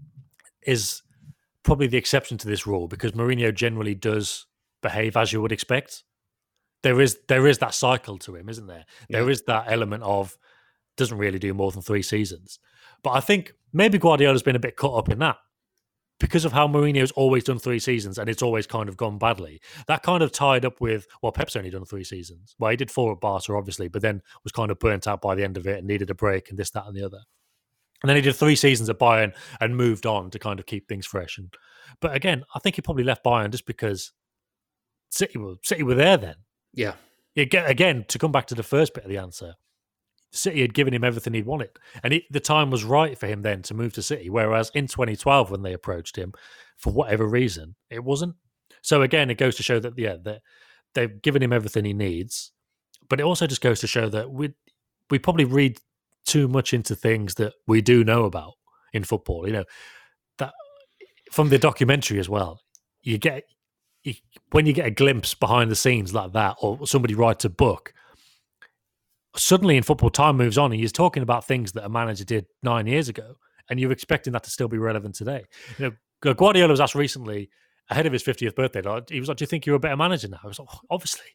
is probably the exception to this rule, because Mourinho generally does behave as you would expect. There is that cycle to him, isn't there? Yeah. There is that element of doesn't really do more than 3 seasons. But I think maybe Guardiola's been a bit caught up in that because of how Mourinho's always done 3 seasons and it's always kind of gone badly. That kind of tied up with, well, Pep's only done 3 seasons. Well, he did 4 at Barca, obviously, but then was kind of burnt out by the end of it and needed a break and this, that, and the other. And then he did 3 seasons at Bayern and moved on to kind of keep things fresh. But again, I think he probably left Bayern just because City were there then. Yeah. Again, to come back to the first bit of the answer, City had given him everything he wanted. And the time was right for him then to move to City. Whereas in 2012, when they approached him, for whatever reason, it wasn't. So again, it goes to show that, that they've given him everything he needs. But it also just goes to show that we probably read too much into things that we do know about in football. That from the documentary as well, when you get a glimpse behind the scenes like that, or somebody writes a book, suddenly in football, time moves on and you're talking about things that a manager did 9 years ago, and you're expecting that to still be relevant today. Guardiola was asked recently, ahead of his 50th birthday, he was like, "Do you think you're a better manager now?" I was like, "Obviously,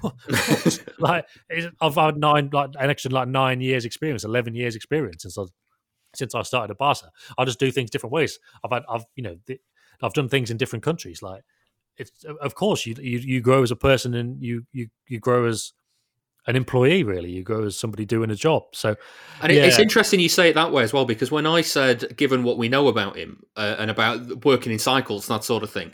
I've had an extra 9 years experience, 11 years experience since I started at Barca. I just do things different ways. I've done things in different countries. Like, it's of course you grow as a person and you grow as an employee, really. You grow as somebody doing a job." So, and it's interesting you say it that way as well, because when I said, given what we know about him and about working in cycles, that sort of thing,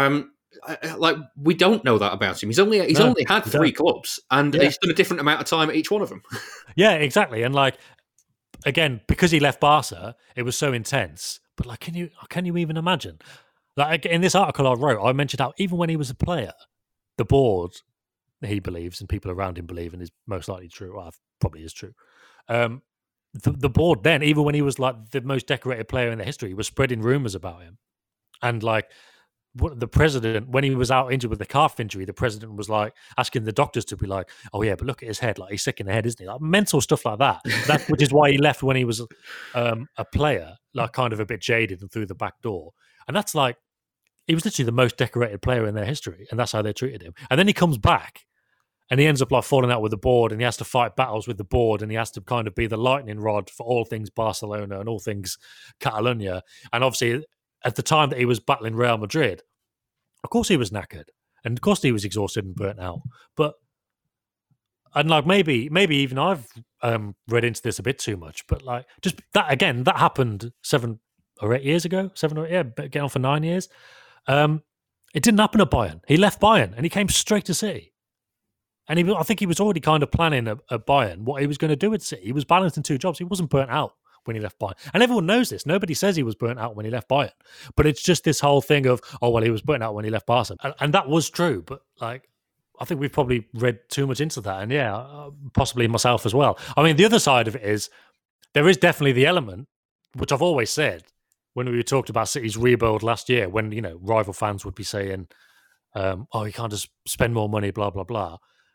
we don't know that about him. He's only had 3 clubs, and he's done a different amount of time at each one of them. Yeah, exactly. And again, because he left Barca, it was so intense. But can you even imagine? Like, in this article I wrote, I mentioned how even when he was a player, the board, he believes, and people around him believe, and is most likely true. Well, probably is true. The board then, even when he was like the most decorated player in the history, was spreading rumors about him. And the president, when he was out injured with the calf injury, the president was like asking the doctors to be like, "Oh yeah, but look at his head. Like, he's sick in the head, isn't he?" Like, mental stuff like that. Which is why he left when he was a player, like kind of a bit jaded and through the back door. And that's he was literally the most decorated player in their history, and that's how they treated him. And then he comes back, And he ends up like falling out with the board, and he has to fight battles with the board, and he has to kind of be the lightning rod for all things Barcelona and all things Catalonia. And obviously, at the time that he was battling Real Madrid, of course he was knackered, and of course he was exhausted and burnt out. But and like maybe even I've read into this a bit too much, but like just that again, that happened 7 or 8 years ago, getting on for 9 years. It didn't happen at Bayern. He left Bayern and he came straight to City. And I think he was already kind of planning at Bayern what he was going to do at City. He was balancing 2 jobs. He wasn't burnt out when he left Bayern. And everyone knows this. Nobody says he was burnt out when he left Bayern. But it's just this whole thing of, oh, well, he was burnt out when he left Barca. And that was true. But like, I think we've probably read too much into that. And yeah, possibly myself as well. I mean, the other side of it is there is definitely the element, which I've always said when we talked about City's rebuild last year, when, you know, rival fans would be saying, oh, you can't just spend more money, blah, blah, blah.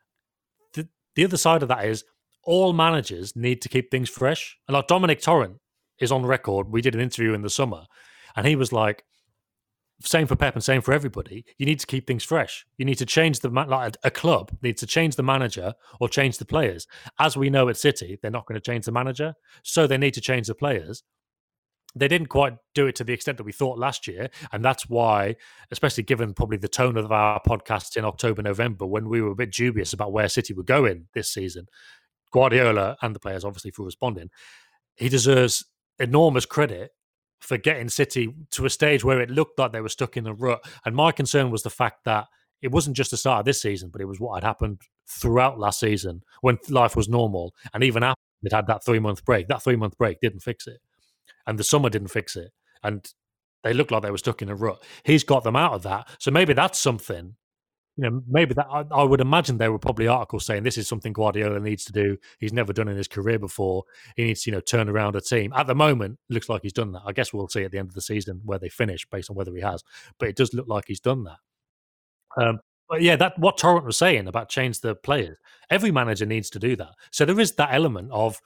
The other side of that is all managers need to keep things fresh. And like Dominic Torrent is on record. We did an interview in the summer and he was like, same for Pep and same for everybody. You need to keep things fresh. You need to change like a club needs to change the manager or change the players. As we know at City, they're not going to change the manager. So they need to change the players. They didn't quite do it to the extent that we thought last year. And that's why, especially given probably the tone of our podcast in October, November, when we were a bit dubious about where City were going this season, Guardiola and the players, obviously, for responding, he deserves enormous credit for getting City to a stage where it looked like they were stuck in a rut. And my concern was the fact that it wasn't just the start of this season, but it was what had happened throughout last season when life was normal. And even after it had that 3-month break, that 3-month break didn't fix it. And the summer didn't fix it. And they looked like they were stuck in a rut. He's got them out of that. So maybe that's something, you know, maybe that I would imagine there were probably articles saying this is something Guardiola needs to do. He's never done in his career before. He needs to, you know, turn around a team. At the moment, it looks like he's done that. I guess we'll see at the end of the season where they finish based on whether he has. But it does look like he's done that. But yeah, that what Torrent was saying about change the players. Every manager needs to do that. So there is that element of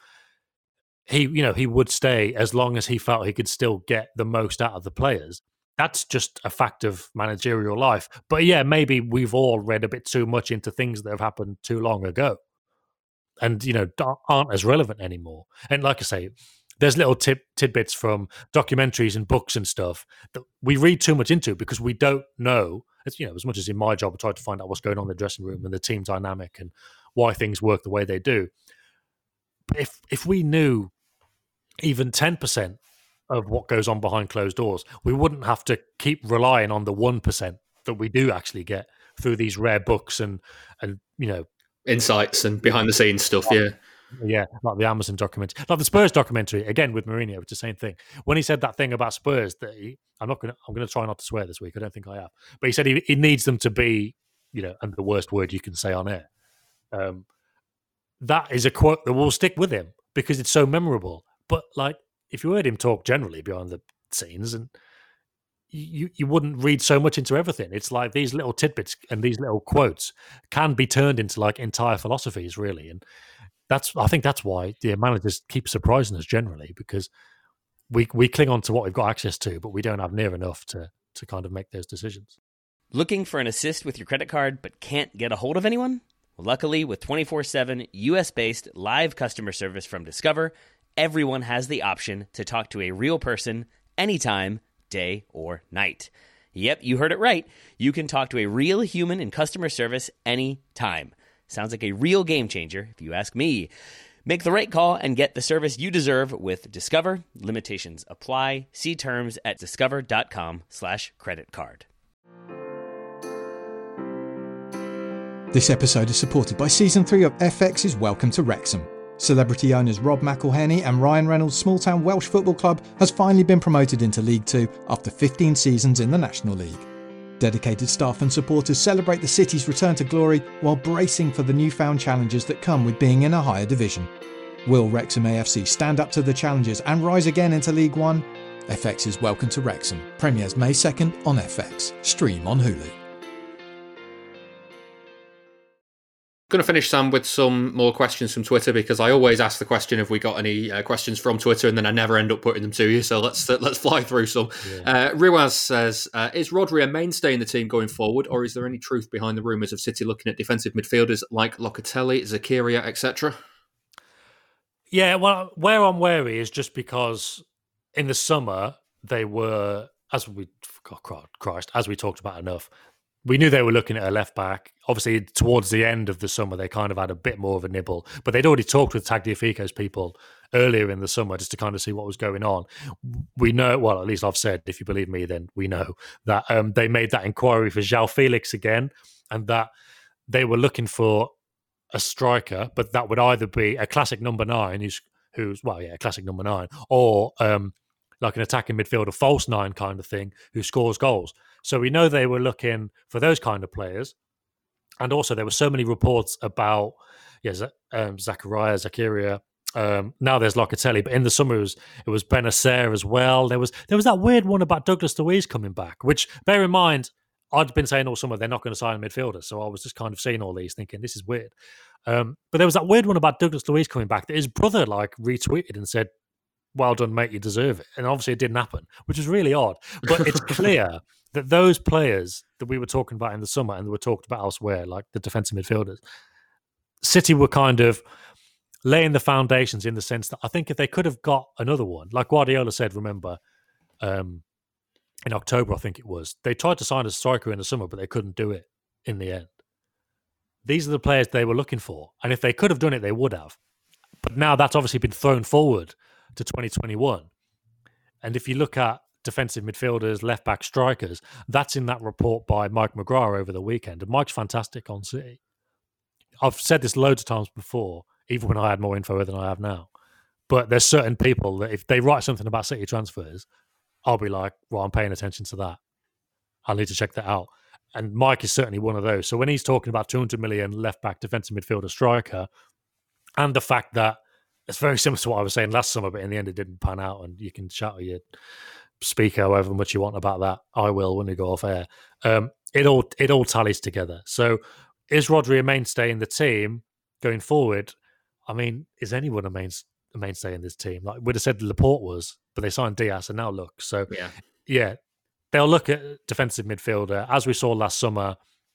he would stay as long as he felt he could still get the most out of the players. That's just a fact of managerial life. But yeah, maybe we've all read a bit too much into things that have happened too long ago and, you know, aren't as relevant anymore. And like I say, there's little tidbits from documentaries and books and stuff that we read too much into because we don't know. It's, you know, as much as in my job, I try to find out what's going on in the dressing room and the team dynamic and why things work the way they do. But if we knew even 10% of what goes on behind closed doors, we wouldn't have to keep relying on the 1% that we do actually get through these rare books and you know, insights and behind the scenes stuff. Yeah, like the Amazon documentary, like the Spurs documentary again with Mourinho. It's the same thing. When he said that thing about Spurs, that I'm going to try not to swear this week. I don't think I have, but he said he needs them to be, you know, and the worst word you can say on air. That is a quote that will stick with him because it's so memorable. But like, if you heard him talk generally behind the scenes, and you wouldn't read so much into everything. It's like these little tidbits and these little quotes can be turned into like entire philosophies, really. And I think that's why the managers keep surprising us generally, because we cling on to what we've got access to, but we don't have near enough to kind of make those decisions. Looking for an assist with your credit card but can't get a hold of anyone? Well, luckily, with 24/7 US-based live customer service from Discover, everyone has the option to talk to a real person anytime, day or night. Yep, you heard it right. You can talk to a real human in customer service anytime. Sounds like a real game changer, if you ask me. Make the right call and get the service you deserve with Discover. Limitations apply. See terms at discover.com/creditcard. This episode is supported by Season 3 of FX's Welcome to Wrexham. Celebrity owners Rob McElhenney and Ryan Reynolds' small-town Welsh football club has finally been promoted into League 2 after 15 seasons in the National League. Dedicated staff and supporters celebrate the city's return to glory while bracing for the newfound challenges that come with being in a higher division. Will Wrexham AFC stand up to the challenges and rise again into League 1? FX's Welcome to Wrexham premieres May 2nd on FX. Stream on Hulu. Going to finish, Sam, with some more questions from Twitter, because I always ask the question, have we got any questions from Twitter, and then I never end up putting them to you. So let's fly through some. Yeah. Ruaz says, is Rodri a mainstay in the team going forward, or is there any truth behind the rumours of City looking at defensive midfielders like Locatelli, Zakaria, etc.? Yeah, well, where I'm wary is just because in the summer they were, as we talked about enough, we knew they were looking at a left back. Obviously, towards the end of the summer, they kind of had a bit more of a nibble, but they'd already talked with Tagliafico's people earlier in the summer just to kind of see what was going on. We know, well, at least I've said, if you believe me, then we know that they made that inquiry for João Felix again, and that they were looking for a striker, but that would either be a classic number 9, a classic number 9, or like an attacking midfielder, false 9 kind of thing, who scores goals. So we know they were looking for those kind of players. And also there were so many reports about Zakaria. Now there's Locatelli, but in the summer it was Benacer as well. There was that weird one about Douglas Luiz coming back, which, bear in mind, I'd been saying all summer they're not going to sign a midfielder. So I was just kind of seeing all these thinking, this is weird. But there was that weird one about Douglas Luiz coming back that his brother retweeted and said, well done, mate, you deserve it. And obviously it didn't happen, which is really odd. But it's clear that those players that we were talking about in the summer and that were talked about elsewhere, like the defensive midfielders, City were kind of laying the foundations in the sense that I think if they could have got another one, like Guardiola said, remember, in October, I think it was, they tried to sign a striker in the summer, but they couldn't do it in the end. These are the players they were looking for. And if they could have done it, they would have. But now that's obviously been thrown forward to 2021. And if you look at defensive midfielders, left-back strikers, that's in that report by Mike McGrath over the weekend. And Mike's fantastic on City. I've said this loads of times before, even when I had more info than I have now. But there's certain people that if they write something about City transfers, I'll be like, well, I'm paying attention to that. I'll need to check that out. And Mike is certainly one of those. So when he's talking about 200 million left-back defensive midfielder striker, and the fact that it's very similar to what I was saying last summer, but in the end it didn't pan out, and you can shout at your speaker however much you want about that. I will when we go off air. It all tallies together. So is Rodri a mainstay in the team going forward? I mean, is anyone a mainstay in this team? Like we'd have said Laporte was, but they signed Diaz, and now look. So yeah, they'll look at defensive midfielder, as we saw last summer.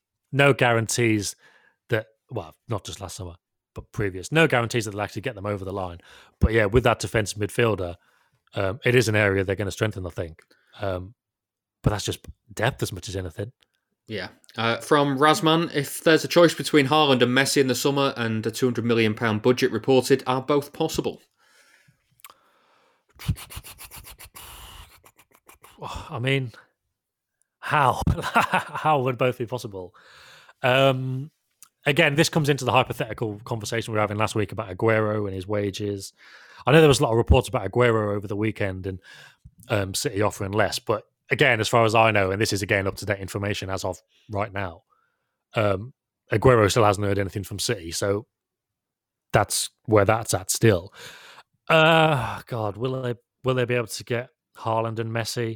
No guarantees that, well, not just last summer, but previous. No guarantees that they'll actually get them over the line. But yeah, with that defensive midfielder, it is an area they're going to strengthen, I think. But that's just depth as much as anything. Yeah. From Razman, if there's a choice between Haaland and Messi in the summer and a £200 million budget reported, are both possible? I mean, how? How would both be possible? Again, this comes into the hypothetical conversation we were having last week about Aguero and his wages. I know there was a lot of reports about Aguero over the weekend and City offering less, but again, as far as I know, and this is again up-to-date information as of right now, Aguero still hasn't heard anything from City, so that's where that's at still. God, will they be able to get Haaland and Messi?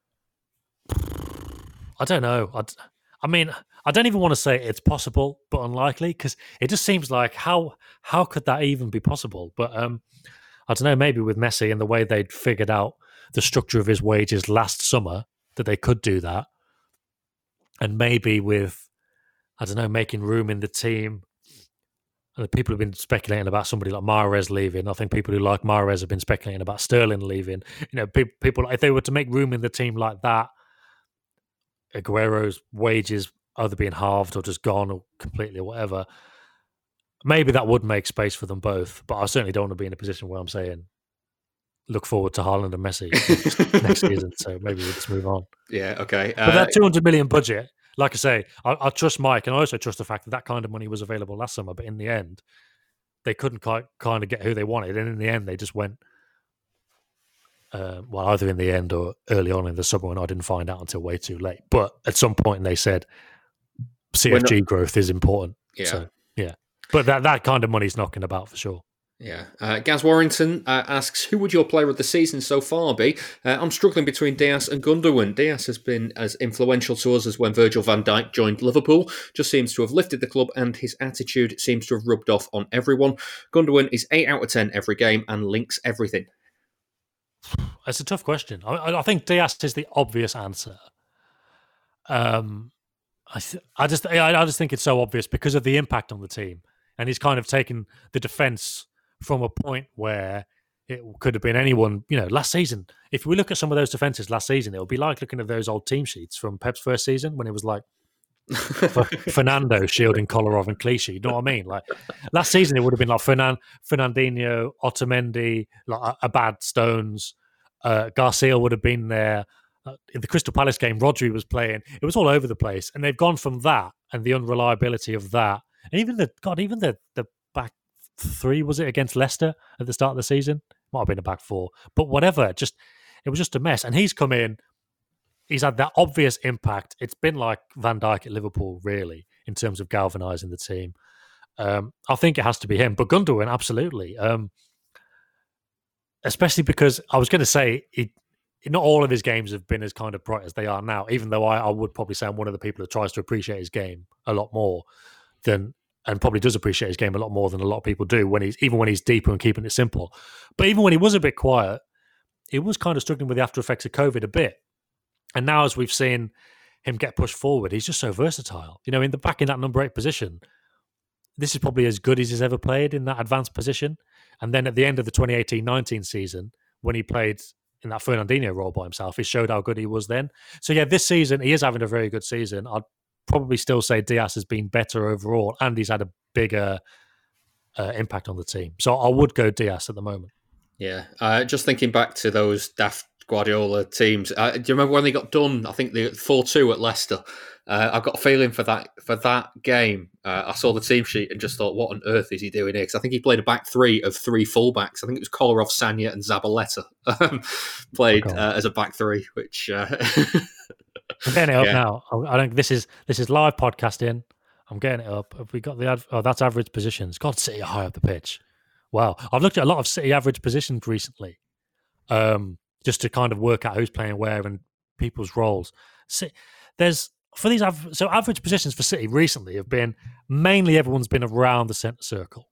I don't know. I mean, I don't even want to say it's possible, but unlikely, because it just seems like how could that even be possible? But I don't know, maybe with Messi and the way they'd figured out the structure of his wages last summer, that they could do that. And maybe with, I don't know, making room in the team. And people have been speculating about somebody like Mahrez leaving. I think people who like Mahrez have been speculating about Sterling leaving. You know, people, if they were to make room in the team like that, Aguero's wages either being halved or just gone or completely or whatever, maybe that would make space for them both. But I certainly don't want to be in a position where I'm saying, look forward to Haaland and Messi next season. So maybe we'll just move on. Yeah, okay. But that 200 million budget, like I say, I trust Mike, and I also trust the fact that kind of money was available last summer. But in the end, they couldn't kind of get who they wanted. And in the end, they just went, either in the end or early on in the summer, and I didn't find out until way too late. But at some point, they said CFG growth is important. Yeah. So, yeah. But that kind of money's knocking about for sure. Yeah. Gaz Warrington asks, who would your player of the season so far be? I'm struggling between Diaz and Gundogan. Diaz has been as influential to us as when Virgil van Dijk joined Liverpool. Just seems to have lifted the club and his attitude seems to have rubbed off on everyone. Gundogan is 8 out of 10 every game and links everything. It's a tough question. I think Diaz is the obvious answer. I just think it's so obvious because of the impact on the team. And he's kind of taken the defence from a point where it could have been anyone, last season. If we look at some of those defences last season, it would be like looking at those old team sheets from Pep's first season when it was like Fernando shielding Kolarov and Clichy. You know what I mean? Like last season, it would have been like Fernandinho, Otamendi, like a bad Stones. Garcia would have been there. In the Crystal Palace game, Rodri was playing. It was all over the place. And they've gone from that and the unreliability of that. And even the back three, was it against Leicester at the start of the season? Might have been a back four, but whatever. It was just a mess. And he's come in. He's had that obvious impact. It's been like Van Dijk at Liverpool, really, in terms of galvanising the team. I think it has to be him, but Gundogan, absolutely. Especially because I was going to say not all of his games have been as kind of bright as they are now. Even though I would probably say I'm one of the people who tries to appreciate his game a lot more than. And probably does appreciate his game a lot more than a lot of people do even when he's deeper and keeping it simple. But even when he was a bit quiet, he was kind of struggling with the after effects of COVID a bit. And now, as we've seen him get pushed forward, he's just so versatile. In that number 8 position, this is probably as good as he's ever played in that advanced position. And then at the end of the 2018-19 season, when he played in that Fernandinho role by himself, he showed how good he was then. So yeah, this season, he is having a very good season. I'd probably still say Diaz has been better overall and he's had a bigger impact on the team. So I would go Diaz at the moment. Yeah. Just thinking back to those daft Guardiola teams. Do you remember when they got done? I think the 4-2 at Leicester. I've got a feeling for that game. I saw the team sheet and just thought, what on earth is he doing here? Because I think he played a back three of 3 fullbacks. I think it was Kolarov, Sagna and Zabaleta played as a back three, which... I'm getting it up now. I don't. This is live podcasting. I'm getting it up. Have we got that's average positions. God, City are high up the pitch. Wow. I've looked at a lot of City average positions recently, just to kind of work out who's playing where and people's roles. Average positions for City recently have been mainly everyone's been around the centre circle,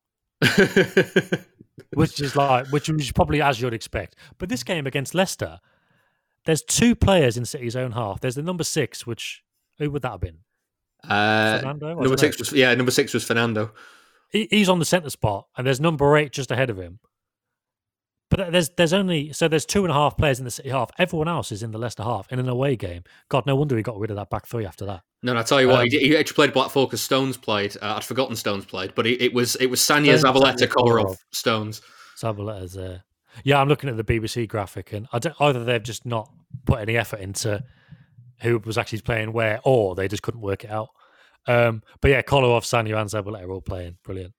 which is probably as you'd expect. But this game against Leicester. There's 2 players in City's own half. There's the number 6, who would that have been? Fernando? Number 6 was Fernando. He's on the centre spot, and there's number 8 just ahead of him. But there's 2.5 players in the City half. Everyone else is in the Leicester half in an away game. God, no wonder he got rid of that back 3 after that. No, I tell you what, he actually played Black 4 because Stones played. I'd forgotten Stones played, but it was Sagna, Zabaleta, Kolarov, Stones. Zabaleta's there. Yeah, I'm looking at the BBC graphic, and either they've just not put any effort into who was actually playing where, or they just couldn't work it out. But yeah, Kolarov, Sagna, and Zabaleta are all playing. Brilliant.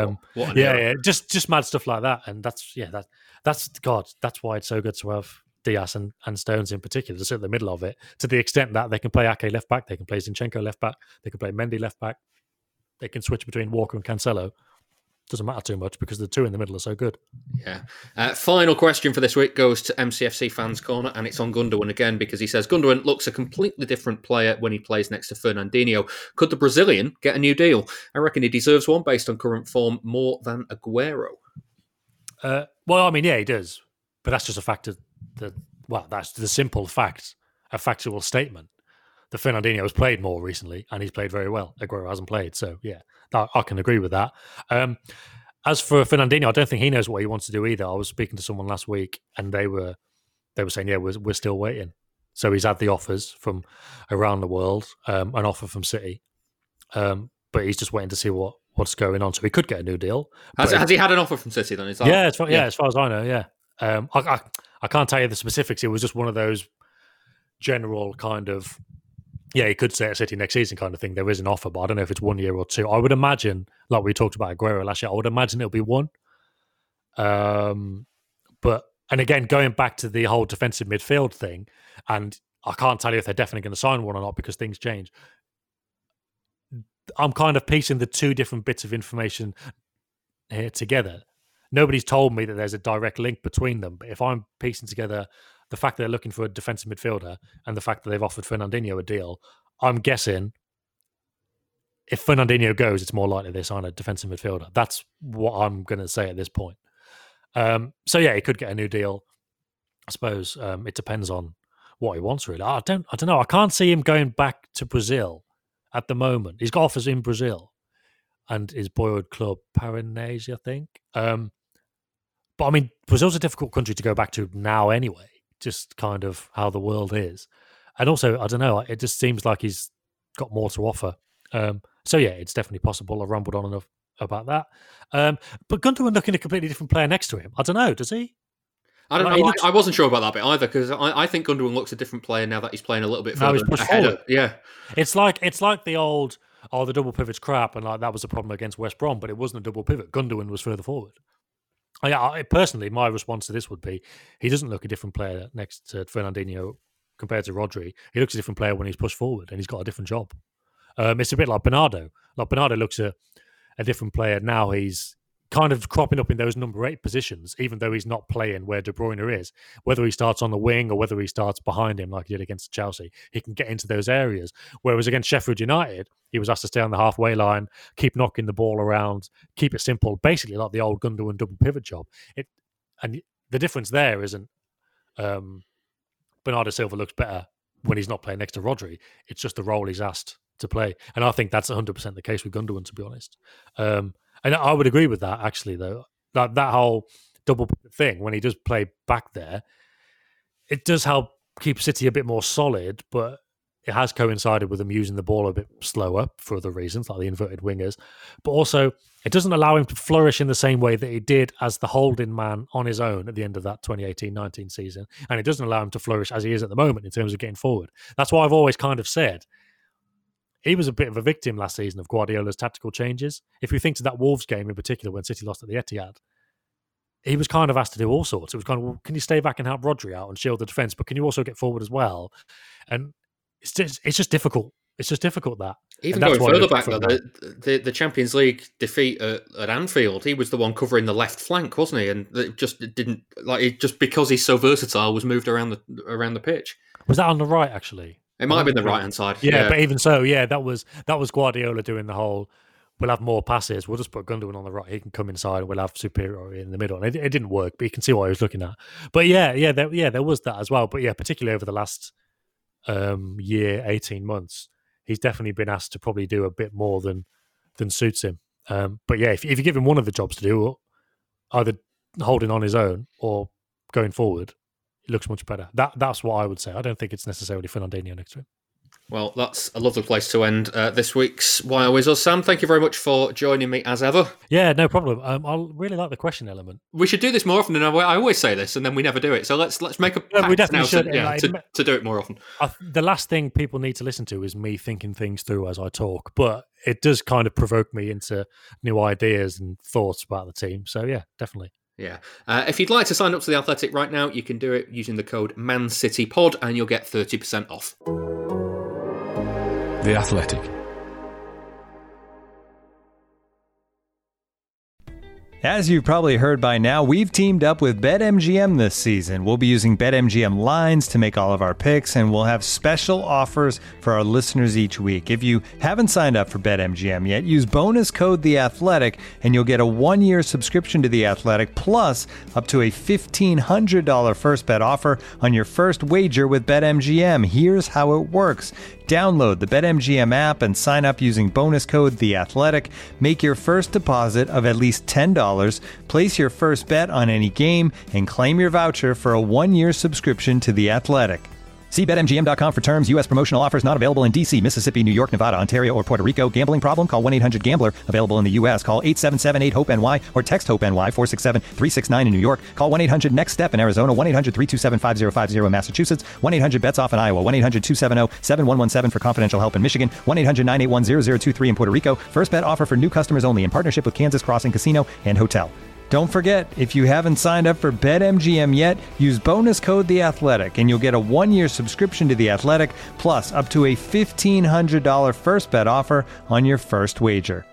Just mad stuff like that, and that's why it's so good to have Diaz and Stones in particular to sit at the middle of it. To the extent that they can play Ake left back, they can play Zinchenko left back, they can play Mendy left back, they can switch between Walker and Cancelo. Doesn't matter too much because the 2 in the middle are so good. Yeah. Final question for this week goes to MCFC Fans Corner, and it's on Gundogan again because he says Gundogan looks a completely different player when he plays next to Fernandinho. Could the Brazilian get a new deal? I reckon he deserves one based on current form more than Aguero. Well, I mean, yeah, he does, but that's just a fact of that's the simple fact, a factual statement. The Fernandinho has played more recently, and he's played very well. Aguero hasn't played, so yeah, I can agree with that. As for Fernandinho, I don't think he knows what he wants to do either. I was speaking to someone last week, and they were saying, yeah, we're still waiting. So he's had the offers from around the world, an offer from City, but he's just waiting to see what's going on. So he could get a new deal. Has he had an offer from City then? As far as I know, yeah. I can't tell you the specifics. It was just one of those general kind of, yeah, he could stay at City next season kind of thing. There is an offer, but I don't know if it's 1 year or 2. I would imagine, like we talked about Aguero last year, I would imagine it'll be 1. And again, going back to the whole defensive midfield thing, and I can't tell you if they're definitely going to sign one or not because things change. I'm kind of piecing the 2 different bits of information here together. nobody's told me that there's a direct link between them. But if I'm piecing together the fact that they're looking for a defensive midfielder and the fact that they've offered Fernandinho a deal, I'm guessing if Fernandinho goes, it's more likely they sign a defensive midfielder. That's what I'm going to say at this point. So yeah, he could get a new deal. I suppose it depends on what he wants, really. I don't know. I can't see him going back to Brazil at the moment. He's got offers in Brazil and his boyhood club, Paranaense, I think. But I mean, Brazil's a difficult country to go back to now anyway, just kind of how the world is. And also, I don't know, it just seems like he's got more to offer. So yeah, it's definitely possible. I've rambled on enough about that. But Gundogan looking at a completely different player next to him. I don't know, does he? I don't know. I wasn't sure about that bit either, because I think Gundogan looks a different player now that he's playing a little bit further ahead. Yeah, it's like the old the double pivot's crap, and like that was a problem against West Brom, but it wasn't a double pivot. Gundogan was further forward. Personally, my response to this would be he doesn't look a different player next to Fernandinho compared to Rodri. He looks a different player when he's pushed forward, and he's got a different job. It's a bit like Bernardo. Like Bernardo looks a different player now. He's kind of cropping up in those number 8 positions, even though he's not playing where De Bruyne is. Whether he starts on the wing or whether he starts behind him like he did against Chelsea, he can get into those areas. Whereas against Sheffield United, he was asked to stay on the halfway line, keep knocking the ball around, keep it simple, basically like the old Gundogan double pivot job. And the difference there isn't Bernardo Silva looks better when he's not playing next to Rodri. It's just the role he's asked to play. And I think that's 100% the case with Gundogan, to be honest. And I would agree with that, actually, though. That whole double thing, when he does play back there, it does help keep City a bit more solid, but it has coincided with them using the ball a bit slower for other reasons, like the inverted wingers. But also, it doesn't allow him to flourish in the same way that he did as the holding man on his own at the end of that 2018-19 season. And it doesn't allow him to flourish as he is at the moment in terms of getting forward. That's why I've always kind of said he was a bit of a victim last season of Guardiola's tactical changes. If you think to that Wolves game in particular when City lost at the Etihad, he was kind of asked to do all sorts. It was kind of, well, can you stay back and help Rodri out and shield the defence, but can you also get forward as well? And it's just difficult. It's just difficult, that. Even going further back, though, the Champions League defeat at Anfield, he was the one covering the left flank, wasn't he? And it just didn't, just because he's so versatile, was moved around the pitch. Was that on the right, actually? It might have been the right-hand side. Yeah, but even so, yeah, that was Guardiola doing the whole, we'll have more passes, we'll just put Gundogan on the right, he can come inside, and we'll have superiority in the middle. And it didn't work, but you can see what I was looking at. But there was that as well. But yeah, particularly over the last year, 18 months, he's definitely been asked to probably do a bit more than suits him. But yeah, if you give him one of the jobs to do, either holding on his own or going forward, it looks much better. That's what I would say. I don't think it's necessarily Fernandinho next to him. Well, that's a lovely place to end this week's Why Always Us. Sam, thank you very much for joining me as ever. Yeah, no problem. I really like the question element. We should do this more often, and I always say this, and then we never do it. So let's make a pact now to do it more often. The last thing people need to listen to is me thinking things through as I talk, but it does kind of provoke me into new ideas and thoughts about the team. So yeah, definitely. Yeah. If you'd like to sign up to The Athletic right now, you can do it using the code ManCityPod, and you'll get 30% off. The Athletic. As you've probably heard by now, we've teamed up with BetMGM this season. We'll be using BetMGM lines to make all of our picks, and we'll have special offers for our listeners each week. If you haven't signed up for BetMGM yet, use bonus code THEATHLETIC, and you'll get a 1-year subscription to The Athletic, plus up to a $1,500 first bet offer on your first wager with BetMGM. Here's how it works. Download the BetMGM app and sign up using bonus code THEATHLETIC. Make your first deposit of at least $10. Place your first bet on any game and claim your voucher for a 1-year subscription to The Athletic. See BetMGM.com for terms. U.S. promotional offers not available in D.C., Mississippi, New York, Nevada, Ontario, or Puerto Rico. Gambling problem? Call 1-800-GAMBLER. Available in the U.S. Call 877-8-HOPE-NY or text HOPE-NY 467-369 in New York. Call 1-800-NEXT-STEP in Arizona. 1-800-327-5050 in Massachusetts. 1-800-BETS-OFF in Iowa. 1-800-270-7117 for confidential help in Michigan. 1-800-981-0023 in Puerto Rico. First bet offer for new customers only in partnership with Kansas Crossing Casino and Hotel. Don't forget, if you haven't signed up for BetMGM yet, use bonus code THEATHLETIC, and you'll get a 1-year subscription to The Athletic, plus up to a $1,500 first bet offer on your first wager.